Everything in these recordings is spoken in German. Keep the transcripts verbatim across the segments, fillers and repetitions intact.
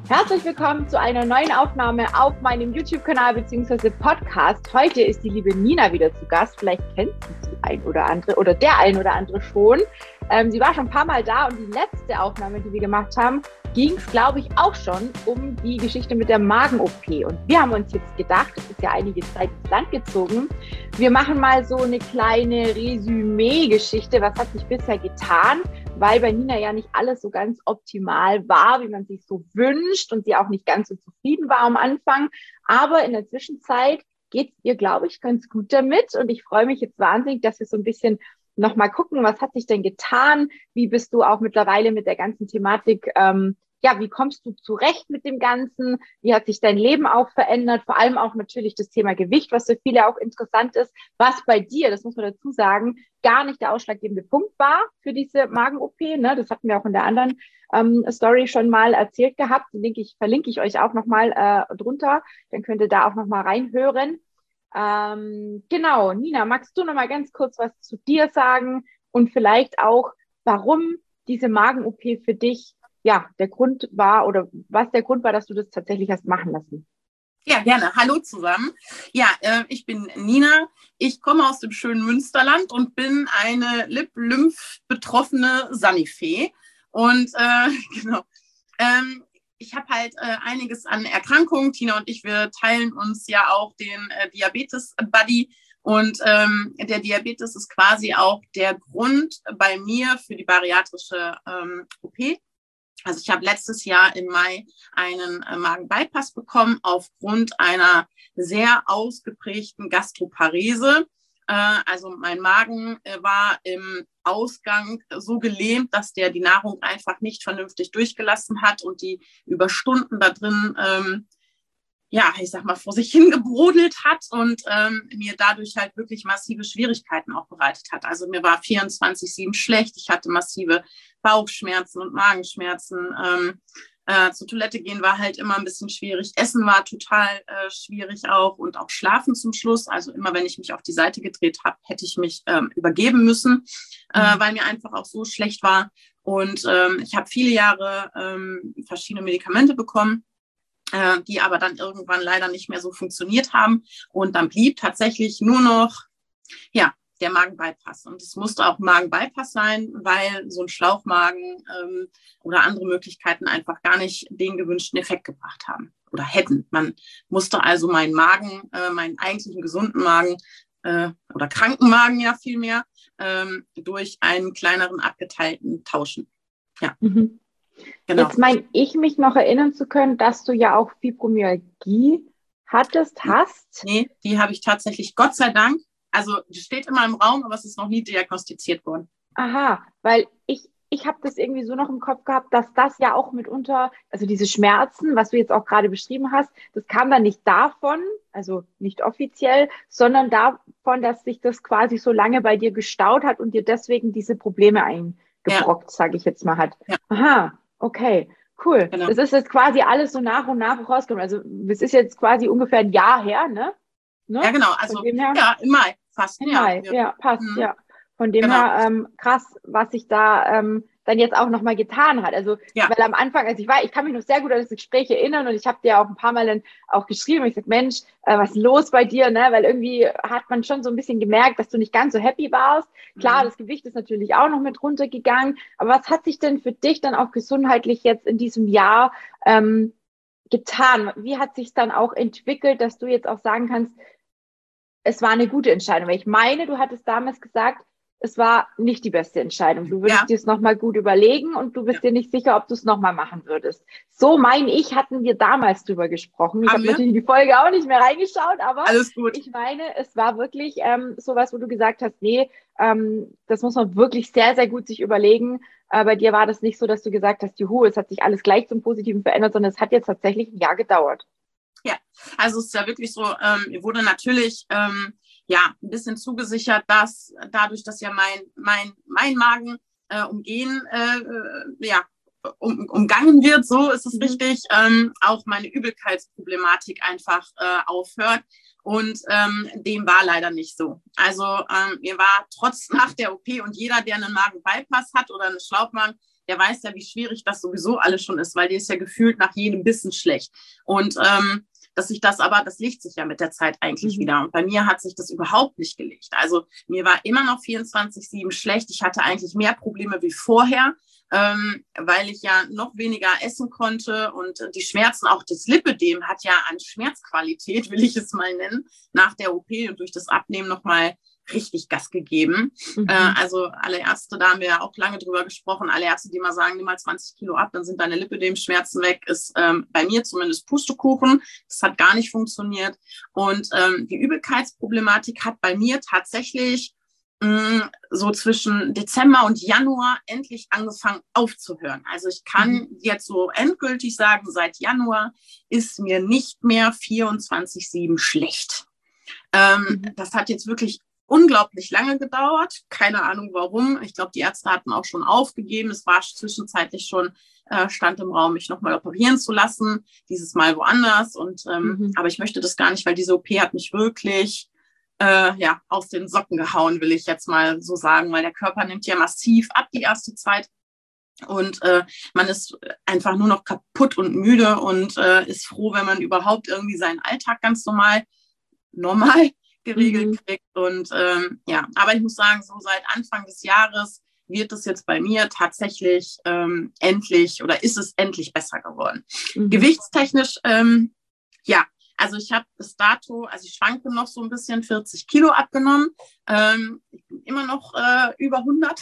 Herzlich willkommen zu einer neuen Aufnahme auf meinem YouTube-Kanal bzw. Podcast. Heute ist die liebe Nina wieder zu Gast. Vielleicht kennt sie die ein oder andere oder der ein oder andere schon. Ähm, sie war schon ein paar Mal da und die letzte Aufnahme, die wir gemacht haben, ging es, glaube ich, auch schon um die Geschichte mit der Magen-O P. Und wir haben uns jetzt gedacht, es ist ja einige Zeit ins Land gezogen, wir machen mal so eine kleine Resümee-Geschichte. Was hat sich bisher getan? Weil bei Nina ja nicht alles so ganz optimal war, wie man sich so wünscht und sie auch nicht ganz so zufrieden war am Anfang. Aber in der Zwischenzeit geht es ihr, glaube ich, ganz gut damit. Und ich freue mich jetzt wahnsinnig, dass wir so ein bisschen nochmal gucken, was hat sich denn getan? Wie bist du auch mittlerweile mit der ganzen Thematik, ähm, ja, wie kommst du zurecht mit dem Ganzen? Wie hat sich dein Leben auch verändert? Vor allem auch natürlich das Thema Gewicht, was für viele auch interessant ist, was bei dir, das muss man dazu sagen, gar nicht der ausschlaggebende Punkt war für diese Magen-O P. Ne? Das hatten wir auch in der anderen ähm, Story schon mal erzählt gehabt. Den Link ich, verlinke ich euch auch nochmal äh, drunter. Dann könnt ihr da auch nochmal reinhören. Ähm, genau, Nina, magst du nochmal ganz kurz was zu dir sagen und vielleicht auch, warum diese Magen-O P für dich ja der Grund war oder was der Grund war, dass du das tatsächlich hast machen lassen? Ja, gerne. Hallo zusammen. Ja, äh, ich bin Nina. Ich komme aus dem schönen Münsterland und bin eine Lip-Lymph-betroffene Sanifee. Und äh, genau, ähm, ich habe halt äh, einiges an Erkrankungen. Tina und ich, wir teilen uns ja auch den äh, Diabetes-Buddy. Und ähm, der Diabetes ist quasi auch der Grund bei mir für die bariatrische ähm, O P. Also ich habe letztes Jahr im Mai einen äh, Magen-Bypass bekommen aufgrund einer sehr ausgeprägten Gastroparese. Äh, also mein Magen äh, war im Ausgang so gelähmt, dass der die Nahrung einfach nicht vernünftig durchgelassen hat und die über Stunden da drin, ähm, ja, ich sag mal, vor sich hingebrodelt hat und ähm, mir dadurch halt wirklich massive Schwierigkeiten auch bereitet hat. Also mir war vierundzwanzig sieben schlecht, ich hatte massive Bauchschmerzen und Magenschmerzen. Ähm, äh, zur Toilette gehen war halt immer ein bisschen schwierig. Essen war total äh, schwierig auch und auch Schlafen zum Schluss. Also immer, wenn ich mich auf die Seite gedreht habe, hätte ich mich ähm, übergeben müssen, äh, weil mir einfach auch so schlecht war. Und ähm, ich habe viele Jahre ähm, verschiedene Medikamente bekommen, äh, die aber dann irgendwann leider nicht mehr so funktioniert haben. Und dann blieb tatsächlich nur noch, ja, der Magen-Bypass. Und es musste auch Magen-Bypass sein, weil so ein Schlauchmagen ähm, oder andere Möglichkeiten einfach gar nicht den gewünschten Effekt gebracht haben oder hätten. Man musste also meinen Magen, äh, meinen eigentlichen gesunden Magen äh, oder kranken Magen ja vielmehr, ähm, durch einen kleineren abgeteilten tauschen. Ja, mhm. Genau. Jetzt meine ich mich noch erinnern zu können, dass du ja auch Fibromyalgie hattest, hast. Nee, die habe ich tatsächlich, Gott sei Dank. Also die steht immer im Raum, aber es ist noch nie diagnostiziert worden. Aha, weil ich, ich habe das irgendwie so noch im Kopf gehabt, dass das ja auch mitunter, also diese Schmerzen, was du jetzt auch gerade beschrieben hast, das kam dann nicht davon, also nicht offiziell, sondern davon, dass sich das quasi so lange bei dir gestaut hat und dir deswegen diese Probleme eingebrockt, ja, sage ich jetzt mal, hat. Ja. Aha, okay. Cool. Genau. Das ist jetzt quasi alles so nach und nach rausgekommen. Also es ist jetzt quasi ungefähr ein Jahr her, ne? Ne? Ja, genau. Also ja, im Mai fast. Im Mai, ja, ja passt, mhm. ja. Von dem genau. her ähm, krass, was sich da ähm, dann jetzt auch nochmal getan hat. Also, ja. weil am Anfang, also ich war, ich kann mich noch sehr gut an das Gespräch erinnern und ich habe dir auch ein paar Mal dann auch geschrieben. Ich sag, Mensch, äh, was ist los bei dir, ne? Weil irgendwie hat man schon so ein bisschen gemerkt, dass du nicht ganz so happy warst. Klar, mhm. das Gewicht ist natürlich auch noch mit runtergegangen. Aber was hat sich denn für dich dann auch gesundheitlich jetzt in diesem Jahr ähm, getan? Wie hat sich dann auch entwickelt, dass du jetzt auch sagen kannst, es war eine gute Entscheidung? Weil ich meine, du hattest damals gesagt, es war nicht die beste Entscheidung. Du würdest ja. dir es nochmal gut überlegen und du bist ja. dir nicht sicher, ob du es nochmal machen würdest. So meine ich, hatten wir damals drüber gesprochen. Ich habe natürlich in die Folge auch nicht mehr reingeschaut, aber alles gut. Ich meine, es war wirklich ähm, sowas, wo du gesagt hast, nee, ähm, das muss man wirklich sehr, sehr gut sich überlegen. Äh, bei dir war das nicht so, dass du gesagt hast, juhu, es hat sich alles gleich zum Positiven verändert, sondern es hat jetzt tatsächlich ein Jahr gedauert. Ja, also es ist ja wirklich so, ähm, mir wurde natürlich ähm, ja ein bisschen zugesichert, dass dadurch, dass ja mein mein mein Magen äh, umgehen äh, ja um, umgangen wird, so ist es mhm. richtig, ähm, auch meine Übelkeitsproblematik einfach äh, aufhört. Und ähm, dem war leider nicht so. Also ähm, mir war trotz nach der O P und jeder, der einen Magen-Bypass hat oder einen Schlauchmagen, der weiß ja, wie schwierig das sowieso alles schon ist, weil dir ist ja gefühlt nach jedem Bissen schlecht. Und ähm, dass sich das aber, das legt sich ja mit der Zeit eigentlich mhm. wieder. Und bei mir hat sich das überhaupt nicht gelegt. Also mir war immer noch vierundzwanzig sieben schlecht. Ich hatte eigentlich mehr Probleme wie vorher, ähm, weil ich ja noch weniger essen konnte. Und die Schmerzen, auch das Lipödem hat ja an Schmerzqualität, will ich es mal nennen, nach der O P und durch das Abnehmen nochmal richtig Gas gegeben. Mhm. Äh, also alle Ärzte, da haben wir ja auch lange drüber gesprochen, alle Ärzte, die mal sagen, nimm mal zwanzig Kilo ab, dann sind deine Lipödem-Schmerzen weg, ist ähm, bei mir zumindest Pustekuchen. Das hat gar nicht funktioniert. Und ähm, die Übelkeitsproblematik hat bei mir tatsächlich mh, so zwischen Dezember und Januar endlich angefangen aufzuhören. Also ich kann mhm. jetzt so endgültig sagen, seit Januar ist mir nicht mehr vierundzwanzig sieben schlecht. Ähm, mhm. Das hat jetzt wirklich unglaublich lange gedauert. Keine Ahnung warum. Ich glaube, die Ärzte hatten auch schon aufgegeben. Es war zwischenzeitlich schon, äh, stand im Raum, mich nochmal operieren zu lassen. Dieses Mal woanders. Und ähm, mhm. aber ich möchte das gar nicht, weil diese O P hat mich wirklich äh, ja, aus den Socken gehauen, will ich jetzt mal so sagen, weil der Körper nimmt ja massiv ab die erste Zeit. Und äh, man ist einfach nur noch kaputt und müde und äh, ist froh, wenn man überhaupt irgendwie seinen Alltag ganz normal, normal geregelt mhm. kriegt. Und ähm, ja, aber ich muss sagen, so seit Anfang des Jahres wird es jetzt bei mir tatsächlich ähm, endlich oder ist es endlich besser geworden. Mhm. Gewichtstechnisch, ähm, ja, also ich habe bis dato, also ich schwanke noch so ein bisschen, vierzig Kilo abgenommen. Ähm, ich bin immer noch äh, über hundert.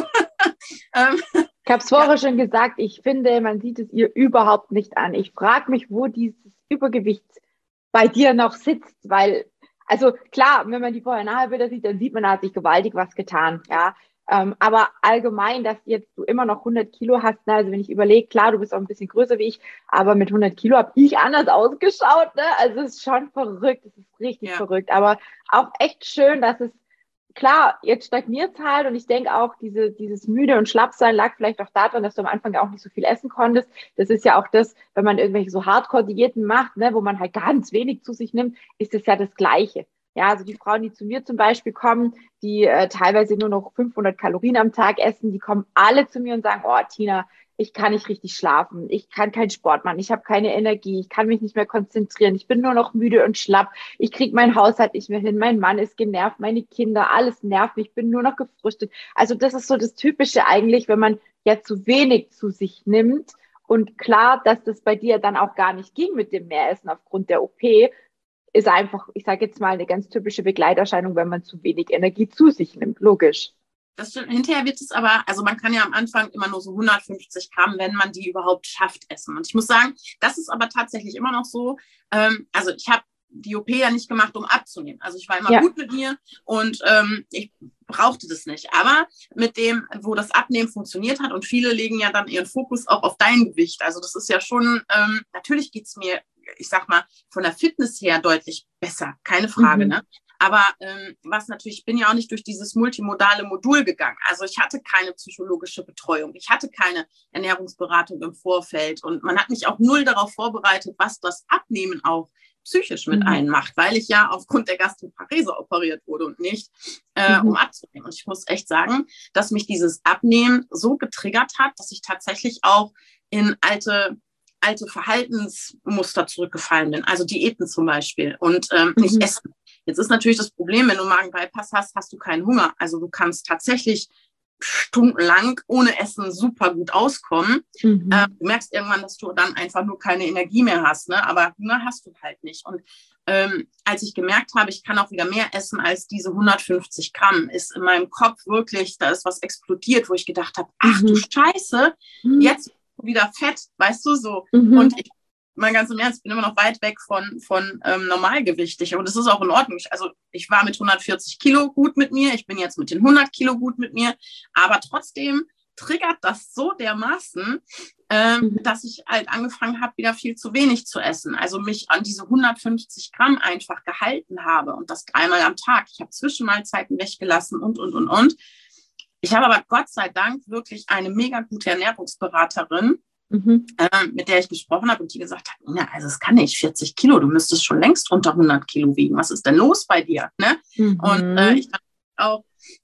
ähm, ich habe es vorher ja. schon gesagt, ich finde, man sieht es ihr überhaupt nicht an. Ich frage mich, wo dieses Übergewicht bei dir noch sitzt, weil also klar, wenn man die Vorher-Nachher-Bilder sieht, dann sieht man, da hat sich gewaltig was getan, ja. Ähm, aber allgemein, dass jetzt du immer noch hundert Kilo hast, ne? Also wenn ich überlege, klar, du bist auch ein bisschen größer wie ich, aber mit hundert Kilo habe ich anders ausgeschaut, ne? Also es ist schon verrückt, es ist richtig ja. verrückt, aber auch echt schön, dass es, klar, jetzt stagniert es halt und ich denke auch, diese, dieses müde und Schlappsein lag vielleicht auch daran, dass du am Anfang auch nicht so viel essen konntest. Das ist ja auch das, wenn man irgendwelche so Hardcore-Diäten macht, ne, wo man halt ganz wenig zu sich nimmt, ist das ja das Gleiche. Ja, also die Frauen, die zu mir zum Beispiel kommen, die äh, teilweise nur noch fünfhundert Kalorien am Tag essen, die kommen alle zu mir und sagen, oh Tina, ich kann nicht richtig schlafen, ich kann keinen Sport machen, ich habe keine Energie, ich kann mich nicht mehr konzentrieren, ich bin nur noch müde und schlapp, ich kriege meinen Haushalt nicht mehr hin, mein Mann ist genervt, meine Kinder, alles nervt mich, ich bin nur noch gefrustet. Also das ist so das Typische eigentlich, wenn man ja zu wenig zu sich nimmt. Und klar, dass das bei dir dann auch gar nicht ging mit dem Mehressen aufgrund der O P, ist einfach, ich sage jetzt mal, eine ganz typische Begleiterscheinung, wenn man zu wenig Energie zu sich nimmt, logisch. Das stimmt. Hinterher wird es aber, also man kann ja am Anfang immer nur so hundertfünfzig Gramm, wenn man die überhaupt schafft, essen. Und ich muss sagen, das ist aber tatsächlich immer noch so, ähm, also ich habe die O P ja nicht gemacht, um abzunehmen. Also ich war immer ja. gut mit mir und ähm, ich brauchte das nicht. Aber mit dem, wo das Abnehmen funktioniert hat und viele legen ja dann ihren Fokus auch auf dein Gewicht. Also das ist ja schon, ähm, natürlich geht's mir, ich sag mal, von der Fitness her deutlich besser, keine Frage, mhm. ne? Aber ähm, was natürlich, ich bin ja auch nicht durch dieses multimodale Modul gegangen. Also ich hatte keine psychologische Betreuung. Ich hatte keine Ernährungsberatung im Vorfeld. Und man hat mich auch null darauf vorbereitet, was das Abnehmen auch psychisch mit mhm. einem macht, weil ich ja aufgrund der Gastroparese operiert wurde und nicht, äh, mhm. um abzunehmen. Und ich muss echt sagen, dass mich dieses Abnehmen so getriggert hat, dass ich tatsächlich auch in alte alte Verhaltensmuster zurückgefallen bin, also Diäten zum Beispiel und ähm, mhm. nicht essen. Jetzt ist natürlich das Problem, wenn du Magen-Bypass hast, hast du keinen Hunger. Also du kannst tatsächlich stundenlang ohne Essen super gut auskommen. Mhm. Äh, du merkst irgendwann, dass du dann einfach nur keine Energie mehr hast, ne? Aber Hunger hast du halt nicht. Und ähm, als ich gemerkt habe, ich kann auch wieder mehr essen als diese hundertfünfzig Gramm, ist in meinem Kopf wirklich, da ist was explodiert, wo ich gedacht habe, ach mhm. du Scheiße, mhm. jetzt wieder fett, weißt du, so. Mhm. Und ich, mein ganz im Ernst, bin immer noch weit weg von, von ähm, normalgewichtig. Und das ist auch in Ordnung. Ich, also ich war mit hundertvierzig Kilo gut mit mir, ich bin jetzt mit den hundert Kilo gut mit mir, aber trotzdem triggert das so dermaßen, ähm, mhm. dass ich halt angefangen habe, wieder viel zu wenig zu essen. Also mich an diese hundertfünfzig Gramm einfach gehalten habe und das dreimal am Tag. Ich habe Zwischenmahlzeiten weggelassen und, und, und, und. Ich habe aber Gott sei Dank wirklich eine mega gute Ernährungsberaterin, mhm. äh, mit der ich gesprochen habe und die gesagt hat, Nina, also es kann nicht, vierzig Kilo, du müsstest schon längst unter hundert Kilo wiegen. Was ist denn los bei dir? Ne? Mhm. Und äh, ich habe auch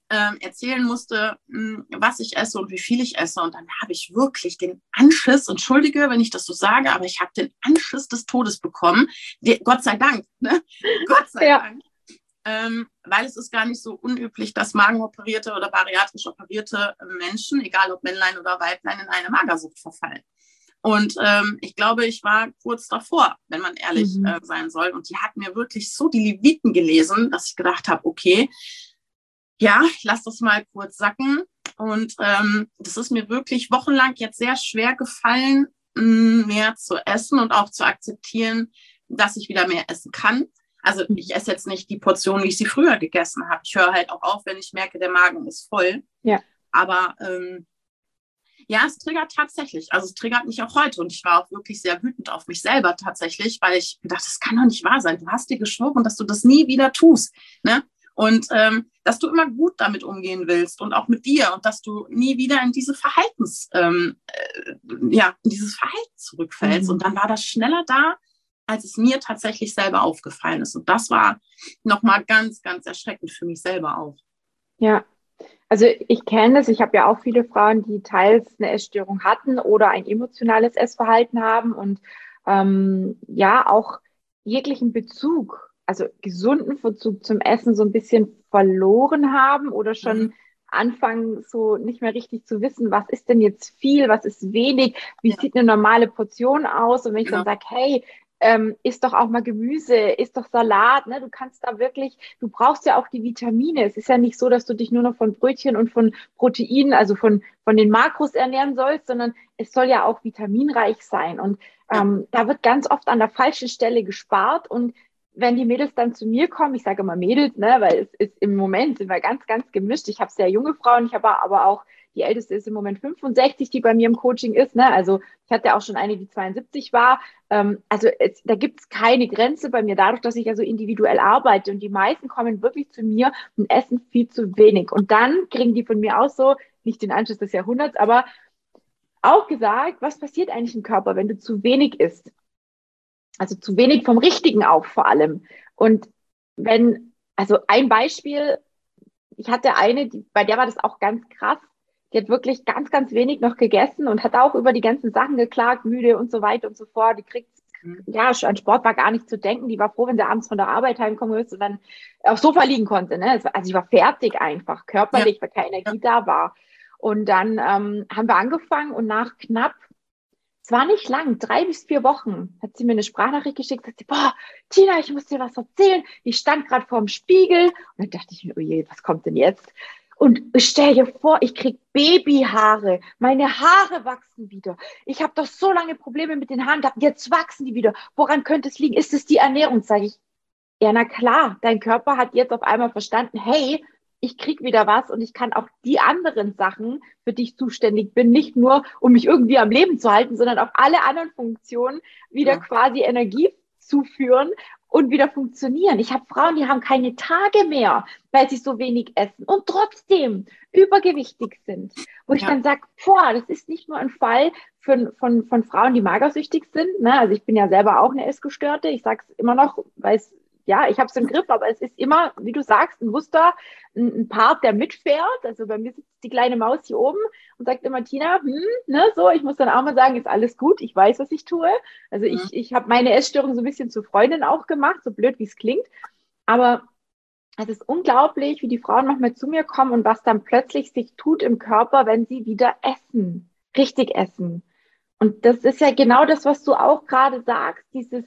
ähm, erzählen musste, mh, was ich esse und wie viel ich esse. Und dann habe ich wirklich den Anschiss, entschuldige, wenn ich das so sage, aber ich habe den Anschiss des Todes bekommen. Die, Gott sei Dank, ne? Gott sei ja. Dank. Ähm, weil es ist gar nicht so unüblich, dass magenoperierte oder bariatrisch operierte Menschen, egal ob Männlein oder Weiblein, in eine Magersucht verfallen. Und ähm, ich glaube, ich war kurz davor, wenn man ehrlich mhm. äh, sein soll. Und die hat mir wirklich so die Leviten gelesen, dass ich gedacht habe, okay, ja, ich lasse das mal kurz sacken. Und ähm, das ist mir wirklich wochenlang jetzt sehr schwer gefallen, mh, mehr zu essen und auch zu akzeptieren, dass ich wieder mehr essen kann. Also ich esse jetzt nicht die Portion, wie ich sie früher gegessen habe. Ich höre halt auch auf, wenn ich merke, der Magen ist voll. Ja. Aber ähm, ja, es triggert tatsächlich. Also es triggert mich auch heute. Und ich war auch wirklich sehr wütend auf mich selber tatsächlich, weil ich gedacht, das kann doch nicht wahr sein. Du hast dir geschworen, dass du das nie wieder tust. Ne? Und ähm, dass du immer gut damit umgehen willst und auch mit dir und dass du nie wieder in diese Verhaltens, ähm, äh, ja, in dieses Verhalten zurückfällst. Mhm. Und dann war das schneller da, als es mir tatsächlich selber aufgefallen ist. Und das war nochmal ganz, ganz erschreckend für mich selber auch. Ja, also ich kenne das. Ich habe ja auch viele Frauen, die teils eine Essstörung hatten oder ein emotionales Essverhalten haben und ähm, ja, auch jeglichen Bezug, also gesunden Bezug zum Essen so ein bisschen verloren haben oder schon mhm. anfangen, so nicht mehr richtig zu wissen, was ist denn jetzt viel, was ist wenig, wie ja. sieht eine normale Portion aus? Und wenn ich genau. dann sage, hey, Ähm, isst doch auch mal Gemüse, isst doch Salat, ne? Du kannst da wirklich, du brauchst ja auch die Vitamine. Es ist ja nicht so, dass du dich nur noch von Brötchen und von Proteinen, also von, von den Makros ernähren sollst, sondern es soll ja auch vitaminreich sein. Und ähm, da wird ganz oft an der falschen Stelle gespart. Und wenn die Mädels dann zu mir kommen, ich sage immer Mädels, ne, weil es ist im Moment sind wir ganz, ganz gemischt. Ich habe sehr junge Frauen, ich habe aber auch die älteste ist im Moment fünfundsechzig, die bei mir im Coaching ist. Ne? Also ich hatte auch schon eine, die zweiundsiebzig war. Ähm, also es, da gibt es keine Grenze bei mir, dadurch, dass ich ja so individuell arbeite. Und die meisten kommen wirklich zu mir und essen viel zu wenig. Und dann kriegen die von mir auch so, nicht den Anschluss des Jahrhunderts, aber auch gesagt, was passiert eigentlich im Körper, wenn du zu wenig isst? Also zu wenig vom Richtigen auch vor allem. Und wenn, also ein Beispiel, ich hatte eine, die, bei der war das auch ganz krass. Die hat wirklich ganz, ganz wenig noch gegessen und hat auch über die ganzen Sachen geklagt, müde und so weiter und so fort. Die kriegt, ja, an Sport war gar nicht zu denken. Die war froh, wenn sie abends von der Arbeit heimkommen ist und dann aufs Sofa liegen konnte. Ne? Also ich war fertig einfach, körperlich, ja. weil keine Energie ja. da war. Und dann ähm, haben wir angefangen und nach knapp, es war nicht lang, drei bis vier Wochen, hat sie mir eine Sprachnachricht geschickt, sagt sie, boah, Tina, ich muss dir was erzählen. Ich stand gerade vorm Spiegel und dann dachte ich mir, oh je, was kommt denn jetzt? Und stell dir vor, ich krieg Babyhaare, meine Haare wachsen wieder. Ich habe doch so lange Probleme mit den Haaren gehabt, jetzt wachsen die wieder. Woran könnte es liegen? Ist es die Ernährung? Sage ich, ja, na klar, dein Körper hat jetzt auf einmal verstanden, hey, ich krieg wieder was und ich kann auch die anderen Sachen, für die ich zuständig bin, nicht nur, um mich irgendwie am Leben zu halten, sondern auch alle anderen Funktionen wieder ja. quasi Energie zuführen und wieder funktionieren. Ich habe Frauen, die haben keine Tage mehr, weil sie so wenig essen und trotzdem übergewichtig sind. Wo ich ja. dann sage, boah, das ist nicht nur ein Fall für, von, von Frauen, die magersüchtig sind. Ne? Also ich bin ja selber auch eine Essgestörte. Ich sage es immer noch, weil es ja, ich habe es im Griff, aber es ist immer, wie du sagst, ein Muster, ein, ein Part, der mitfährt. Also bei mir sitzt die kleine Maus hier oben und sagt immer, Tina, hm, ne, so, ich muss dann auch mal sagen, ist alles gut, ich weiß, was ich tue. Also ich, ich habe meine Essstörung so ein bisschen zu Freundin auch gemacht, so blöd, wie es klingt. Aber es ist unglaublich, wie die Frauen nochmal zu mir kommen und was dann plötzlich sich tut im Körper, wenn sie wieder essen, richtig essen. Und das ist ja genau das, was du auch gerade sagst, dieses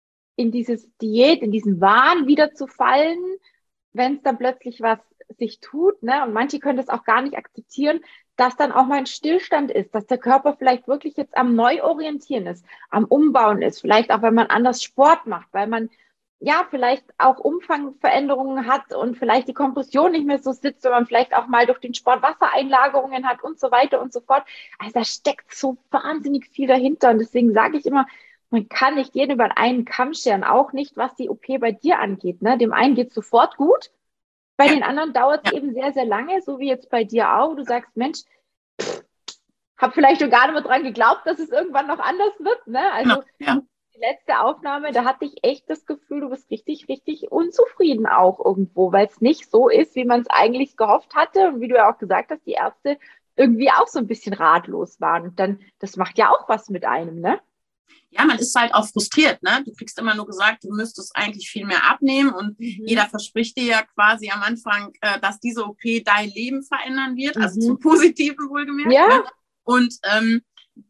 in dieses Diät, in diesen Wahn wieder zu fallen, wenn es dann plötzlich was sich tut, ne? Und manche können das auch gar nicht akzeptieren, dass dann auch mal ein Stillstand ist, dass der Körper vielleicht wirklich jetzt am Neuorientieren ist, am Umbauen ist, vielleicht auch, wenn man anders Sport macht, weil man ja vielleicht auch Umfangveränderungen hat und vielleicht die Kompression nicht mehr so sitzt, wenn man vielleicht auch mal durch den Sport Wassereinlagerungen hat und so weiter und so fort. Also da steckt so wahnsinnig viel dahinter und deswegen sage ich immer, man kann nicht jeden über einen Kamm scheren, auch nicht, was die O P bei dir angeht. Ne? Dem einen geht es sofort gut, bei ja. den anderen dauert es ja. eben sehr, sehr lange, so wie jetzt bei dir auch. Du sagst, Mensch, pff, hab vielleicht schon gar nicht mehr dran geglaubt, dass es irgendwann noch anders wird. Ne? Also ja. Ja. die letzte Aufnahme, da hatte ich echt das Gefühl, du bist richtig, richtig unzufrieden auch irgendwo, weil es nicht so ist, wie man es eigentlich gehofft hatte. Und wie du ja auch gesagt hast, die Ärzte irgendwie auch so ein bisschen ratlos waren. Und dann, das macht ja auch was mit einem, ne? Ja, man ist halt auch frustriert, ne? Du kriegst immer nur gesagt, du müsstest eigentlich viel mehr abnehmen und mhm. jeder verspricht dir ja quasi am Anfang, äh, dass diese O P dein Leben verändern wird, mhm. also zum Positiven wohlgemerkt. Ja. Ne? Und ähm,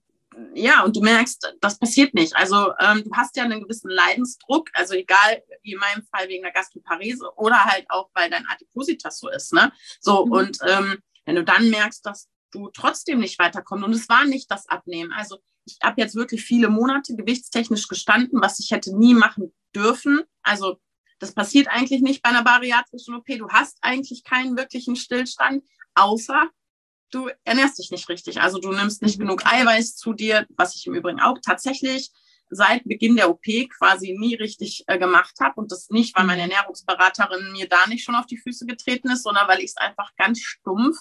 ja, und du merkst, das passiert nicht. Also ähm, du hast ja einen gewissen Leidensdruck, also egal, wie in meinem Fall wegen der Gastroparese oder halt auch, weil dein Adipositas so ist, ne? So, mhm. und ähm, wenn du dann merkst, dass du trotzdem nicht weiterkommst und es war nicht das Abnehmen, also ich habe jetzt wirklich viele Monate gewichtstechnisch gestanden, was ich hätte nie machen dürfen. Also das passiert eigentlich nicht bei einer bariatrischen O P. Du hast eigentlich keinen wirklichen Stillstand, außer du ernährst dich nicht richtig. Also du nimmst nicht genug Eiweiß zu dir, was ich im Übrigen auch tatsächlich seit Beginn der O P quasi nie richtig äh, gemacht habe. Und das nicht, weil meine Ernährungsberaterin mir da nicht schon auf die Füße getreten ist, sondern weil ich es einfach ganz stumpf,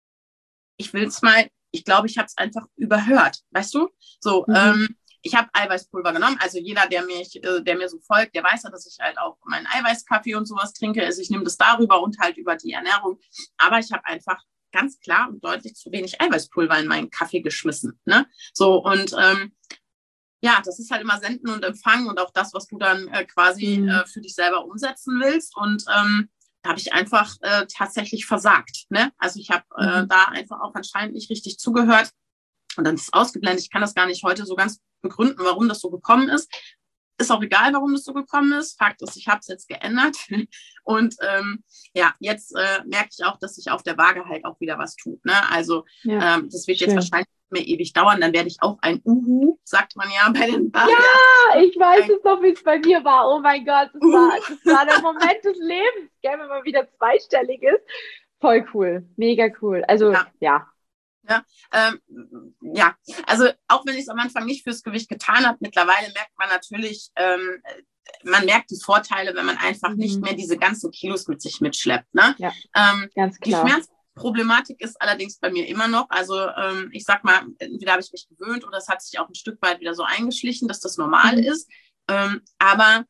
ich will es mal, ich glaube, ich habe es einfach überhört, weißt du? So, mhm. ähm, ich habe Eiweißpulver genommen. Also jeder, der mir, äh, der mir so folgt, der weiß ja, dass ich halt auch meinen Eiweißkaffee und sowas trinke. Also ich nehme das darüber und halt über die Ernährung. Aber ich habe einfach ganz klar und deutlich zu wenig Eiweißpulver in meinen Kaffee geschmissen. Ne? So, und ähm, ja, das ist halt immer Senden und Empfangen und auch das, was du dann äh, quasi mhm. äh, für dich selber umsetzen willst. Und ähm, da habe ich einfach äh, tatsächlich versagt. Ne? Also ich habe äh, mhm. da einfach auch anscheinend nicht richtig zugehört und dann ist es ausgeblendet. Ich kann das gar nicht heute so ganz begründen, warum das so gekommen ist. Ist auch egal, warum das so gekommen ist. Fakt ist, ich habe es jetzt geändert. Und ähm, ja, jetzt äh, merke ich auch, dass sich auf der Waage halt auch wieder was tut. Ne? Also ja, ähm, das wird schön. Jetzt wahrscheinlich nicht mehr ewig dauern. Dann werde ich auch ein Uhu, sagt man ja bei den Bariatern. Ja, ich weiß es noch, wie es bei mir war. Oh mein Gott, das, uh. war, das war der Moment des Lebens. Gell, wenn man wieder zweistellig ist. Voll cool, mega cool. Also ja. ja. Ja, ähm, ja, also auch wenn ich es am Anfang nicht fürs Gewicht getan habe, mittlerweile merkt man natürlich, ähm, man merkt die Vorteile, wenn man einfach mhm. nicht mehr diese ganzen Kilos mit sich mitschleppt. Ne? Ja, ähm, ganz klar. Die Schmerzproblematik ist allerdings bei mir immer noch, also ähm, ich sag mal, entweder habe ich mich gewöhnt oder es hat sich auch ein Stück weit wieder so eingeschlichen, dass das normal mhm. ist, ähm, aber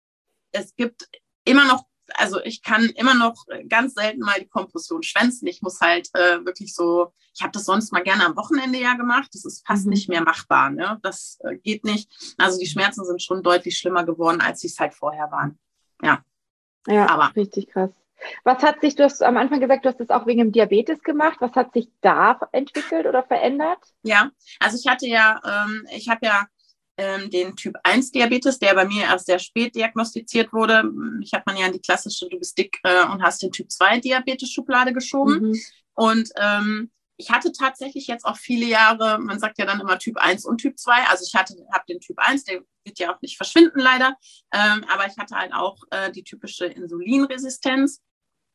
es gibt immer noch, also ich kann immer noch ganz selten mal die Kompression schwänzen. Ich muss halt äh, wirklich so, ich habe das sonst mal gerne am Wochenende ja gemacht. Das ist fast mhm. nicht mehr machbar. Ne? Das äh, geht nicht. Also die Schmerzen sind schon deutlich schlimmer geworden, als sie es halt vorher waren. Ja, ja, aber richtig krass. Was hat sich, du hast am Anfang gesagt, du hast das auch wegen dem Diabetes gemacht. Was hat sich da entwickelt oder verändert? Ja, also ich hatte ja, ähm, ich habe ja den Typ eins Diabetes, der bei mir erst sehr spät diagnostiziert wurde. Ich habe man ja in die klassische, du bist dick äh, und hast den Typ zwei Diabetes-Schublade geschoben. Mhm. Und ähm, ich hatte tatsächlich jetzt auch viele Jahre, man sagt ja dann immer Typ eins und Typ zwei. Also ich hatte, habe den Typ eins, der wird ja auch nicht verschwinden leider. Ähm, aber ich hatte halt auch äh, die typische Insulinresistenz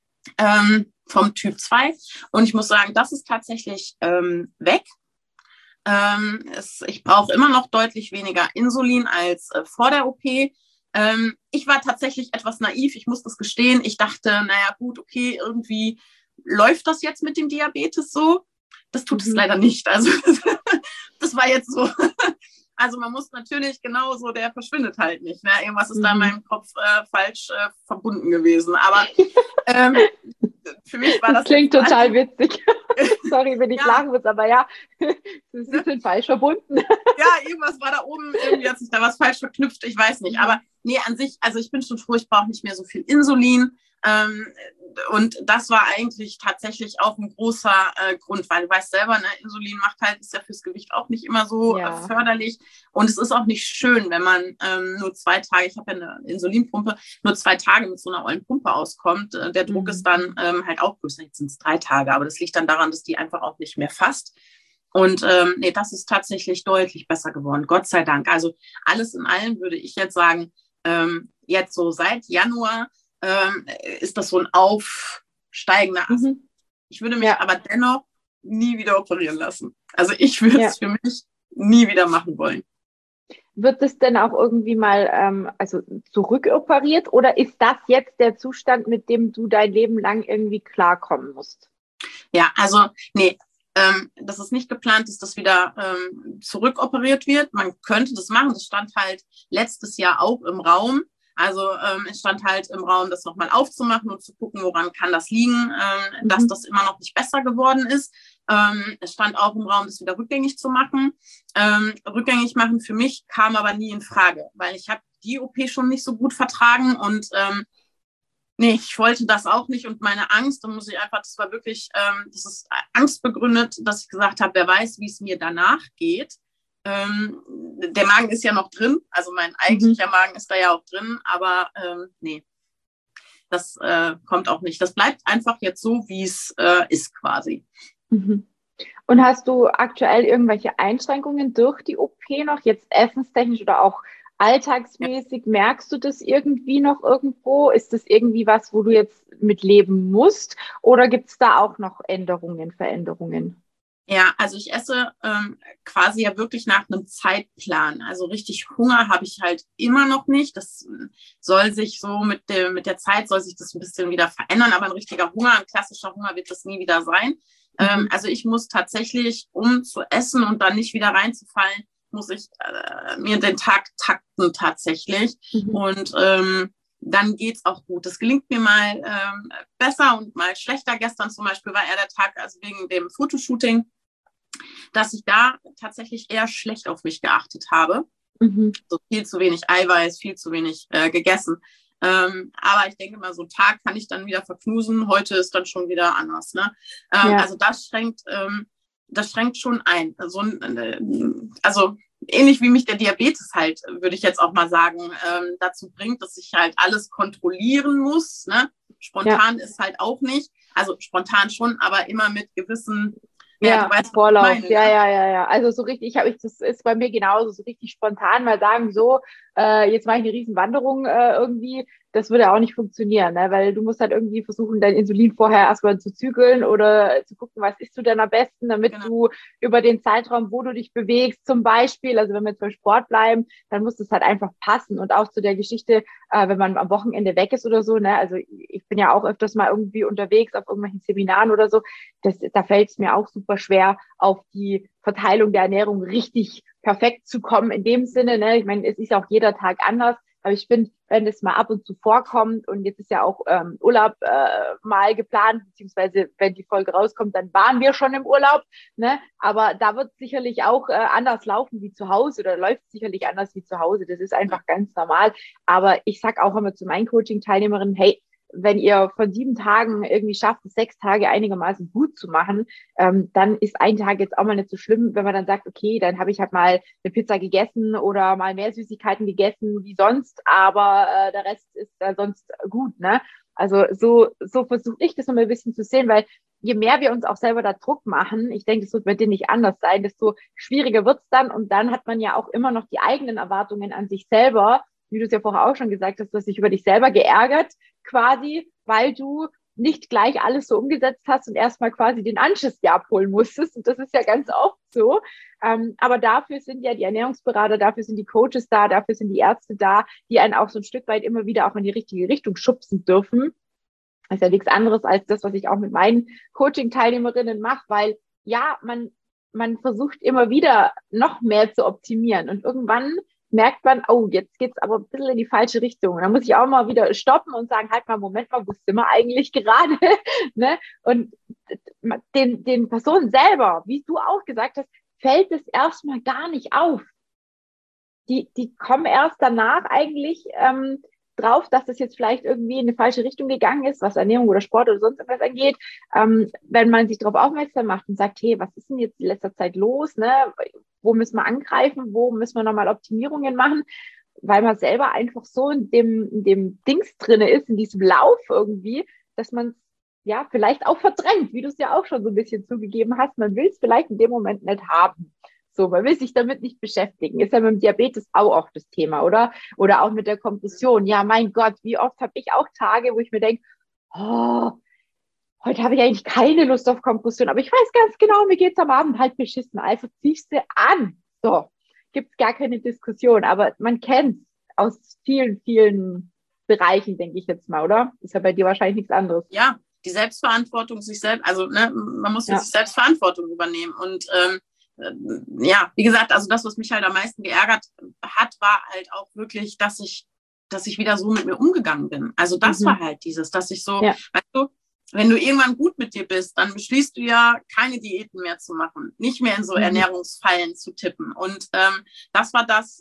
ähm, vom Typ zwei. Und ich muss sagen, das ist tatsächlich ähm, weg. Ähm, es, ich brauche immer noch deutlich weniger Insulin als äh, vor der O P. Ähm, ich war tatsächlich etwas naiv, ich muss das gestehen. Ich dachte, naja gut, okay, irgendwie läuft das jetzt mit dem Diabetes so. Das tut mhm. es leider nicht. Also das war jetzt so. Also man muss natürlich genauso, der verschwindet halt nicht. Ne? Irgendwas ist mhm. da in meinem Kopf äh, falsch äh, verbunden gewesen. Aber ähm, für mich war das... Das klingt total witzig. Sorry, wenn ich ja. lachen muss, aber ja, das ist ne? falsch verbunden. Ja, irgendwas war da oben, irgendwie hat sich da was falsch verknüpft, ich weiß nicht. Aber nee, an sich, also ich bin schon froh, ich brauche nicht mehr so viel Insulin. Ähm, und das war eigentlich tatsächlich auch ein großer äh, Grund, weil du weißt selber, ne, Insulin macht halt, ist ja fürs Gewicht auch nicht immer so ja. äh, förderlich. Und es ist auch nicht schön, wenn man ähm, nur zwei Tage, ich habe ja eine Insulinpumpe, nur zwei Tage mit so einer ollen Pumpe auskommt. Äh, der Druck mhm. ist dann ähm, halt auch größer. Jetzt sind es drei Tage, aber das liegt dann daran, dass die einfach auch nicht mehr fasst. Und ähm, nee, das ist tatsächlich deutlich besser geworden, Gott sei Dank. Also alles in allem würde ich jetzt sagen, ähm, jetzt so seit Januar ähm, ist das so ein aufsteigender Ast. Mhm. Ich würde mich ja. aber dennoch nie wieder operieren lassen. Also ich würde es ja. für mich nie wieder machen wollen. Wird es denn auch irgendwie mal ähm, also zurückoperiert oder ist das jetzt der Zustand, mit dem du dein Leben lang irgendwie klarkommen musst? Ja, also nee, ähm, dass es nicht geplant ist, dass wieder ähm, zurückoperiert wird. Man könnte das machen. Das stand halt letztes Jahr auch im Raum. Also ähm, es stand halt im Raum, das nochmal aufzumachen und zu gucken, woran kann das liegen, ähm, mhm. dass das immer noch nicht besser geworden ist. Ähm, es stand auch im Raum, das wieder rückgängig zu machen. Ähm, rückgängig machen für mich kam aber nie in Frage, weil ich habe die O P schon nicht so gut vertragen und ähm, nee, ich wollte das auch nicht und meine Angst, da muss ich einfach, das war wirklich, ähm, das ist angstbegründet, dass ich gesagt habe, wer weiß, wie es mir danach geht. Ähm, der Magen ist ja noch drin, also mein eigentlicher mhm. Magen ist da ja auch drin, aber ähm, nee, das äh, kommt auch nicht. Das bleibt einfach jetzt so, wie es äh, ist quasi. Mhm. Und hast du aktuell irgendwelche Einschränkungen durch die O P noch, jetzt essenstechnisch oder auch alltagsmäßig? Ja. Merkst du das irgendwie noch irgendwo? Ist das irgendwie was, wo du jetzt mit leben musst? Oder gibt es da auch noch Änderungen, Veränderungen? Ja, also ich esse ähm, quasi ja wirklich nach einem Zeitplan. Also richtig Hunger habe ich halt immer noch nicht. Das soll sich so mit der, mit der Zeit soll sich das ein bisschen wieder verändern. Aber ein richtiger Hunger, ein klassischer Hunger wird das nie wieder sein. Mhm. Ähm, also ich muss tatsächlich, um zu essen und dann nicht wieder reinzufallen, muss ich äh, mir den Tag takten tatsächlich. Mhm. Und ähm, dann geht's auch gut. Das gelingt mir mal ähm, besser und mal schlechter. Gestern zum Beispiel war eher der Tag, also wegen dem Fotoshooting, dass ich da tatsächlich eher schlecht auf mich geachtet habe. Mhm. So viel zu wenig Eiweiß, viel zu wenig äh, gegessen. Ähm, aber ich denke mal, so einen Tag kann ich dann wieder verknusen. Heute ist dann schon wieder anders. Ne? Ähm, ja. Also das schränkt, ähm, das schränkt schon ein. Also, äh, also ähnlich wie mich der Diabetes halt, würde ich jetzt auch mal sagen, ähm, dazu bringt, dass ich halt alles kontrollieren muss. Ne? Spontan ja. ist halt auch nicht. Also spontan schon, aber immer mit gewissen Ja, ja, du weißt, Vorlauf, meine, ja, ja, ja, ja. Also so richtig, ich habe ich, das ist bei mir genauso, so richtig spontan mal sagen, so, äh, jetzt mache ich eine riesen Wanderung äh, irgendwie, das würde auch nicht funktionieren, ne? Weil du musst halt irgendwie versuchen, dein Insulin vorher erstmal zu zügeln oder zu gucken, was isst du denn am besten, damit genau. du über den Zeitraum, wo du dich bewegst, zum Beispiel, also wenn wir jetzt beim Sport bleiben, dann muss das halt einfach passen. Und auch zu der Geschichte, äh, wenn man am Wochenende weg ist oder so, ne? Also ich bin ja auch öfters mal irgendwie unterwegs auf irgendwelchen Seminaren oder so, das, da fällt es mir auch super schwer, auf die Verteilung der Ernährung richtig perfekt zu kommen in dem Sinne, ne? Ich meine, es ist ja auch jeder Tag anders, aber ich finde, wenn das mal ab und zu vorkommt und jetzt ist ja auch ähm, Urlaub äh, mal geplant, beziehungsweise wenn die Folge rauskommt, dann waren wir schon im Urlaub, ne? Aber da wird es sicherlich auch äh, anders laufen wie zu Hause oder läuft sicherlich anders wie zu Hause. Das ist einfach ganz normal. Aber ich sag auch immer zu meinen Coaching-Teilnehmerinnen, hey, wenn ihr von sieben Tagen irgendwie schafft, sechs Tage einigermaßen gut zu machen, ähm, dann ist ein Tag jetzt auch mal nicht so schlimm, wenn man dann sagt, okay, dann habe ich halt mal eine Pizza gegessen oder mal mehr Süßigkeiten gegessen wie sonst, aber äh, der Rest ist äh, sonst gut, ne? Also so, so versuche ich das nochmal ein bisschen zu sehen, weil je mehr wir uns auch selber da Druck machen, ich denke, das wird bei dir nicht anders sein, desto schwieriger wird's dann und dann hat man ja auch immer noch die eigenen Erwartungen an sich selber, wie du es ja vorher auch schon gesagt hast, du hast dich über dich selber geärgert, quasi, weil du nicht gleich alles so umgesetzt hast und erstmal quasi den Anschiss dir abholen musstest. Und das ist ja ganz oft so. Ähm, aber dafür sind ja die Ernährungsberater, dafür sind die Coaches da, dafür sind die Ärzte da, die einen auch so ein Stück weit immer wieder auch in die richtige Richtung schubsen dürfen. Das ist ja nichts anderes als das, was ich auch mit meinen Coaching-Teilnehmerinnen mache, weil ja, man, man versucht immer wieder noch mehr zu optimieren und irgendwann merkt man, oh, jetzt geht's aber ein bisschen in die falsche Richtung. Und dann muss ich auch mal wieder stoppen und sagen, halt mal, Moment mal, wo sind wir eigentlich gerade? ne? Und den, den Personen selber, wie du auch gesagt hast, fällt es erstmal gar nicht auf. Die, die kommen erst danach eigentlich ähm, drauf, dass das jetzt vielleicht irgendwie in eine falsche Richtung gegangen ist, was Ernährung oder Sport oder sonst irgendwas angeht. Ähm, wenn man sich darauf aufmerksam macht und sagt, hey, was ist denn jetzt in letzter Zeit los? Ne? Wo müssen wir angreifen? Wo müssen wir nochmal Optimierungen machen? Weil man selber einfach so in dem, in dem Dings drinne ist, in diesem Lauf irgendwie, dass man es ja vielleicht auch verdrängt, wie du es ja auch schon so ein bisschen zugegeben hast. Man will es vielleicht in dem Moment nicht haben. So, man will sich damit nicht beschäftigen. Ist ja mit dem Diabetes auch oft das Thema, oder? Oder auch mit der Kompression. Ja, mein Gott, wie oft habe ich auch Tage, wo ich mir denke, oh, heute habe ich eigentlich keine Lust auf Kompression, aber ich weiß ganz genau, mir geht's am Abend halt beschissen. Also ziehst du an. So, gibt's gar keine Diskussion. Aber man kennt's aus vielen, vielen Bereichen, denke ich jetzt mal, oder? Ist ja bei dir wahrscheinlich nichts anderes. Ja, die Selbstverantwortung sich selbst, also ne, man muss Ja. sich selbst Verantwortung übernehmen. Und ähm, äh, ja, wie gesagt, also das, was mich halt am meisten geärgert hat, war halt auch wirklich, dass ich, dass ich wieder so mit mir umgegangen bin. Also das Mhm. war halt dieses, dass ich so, Ja. weißt du, wenn du irgendwann gut mit dir bist, dann beschließt du ja, keine Diäten mehr zu machen, nicht mehr in so Mhm. Ernährungsfallen zu tippen. Und ähm, das war das,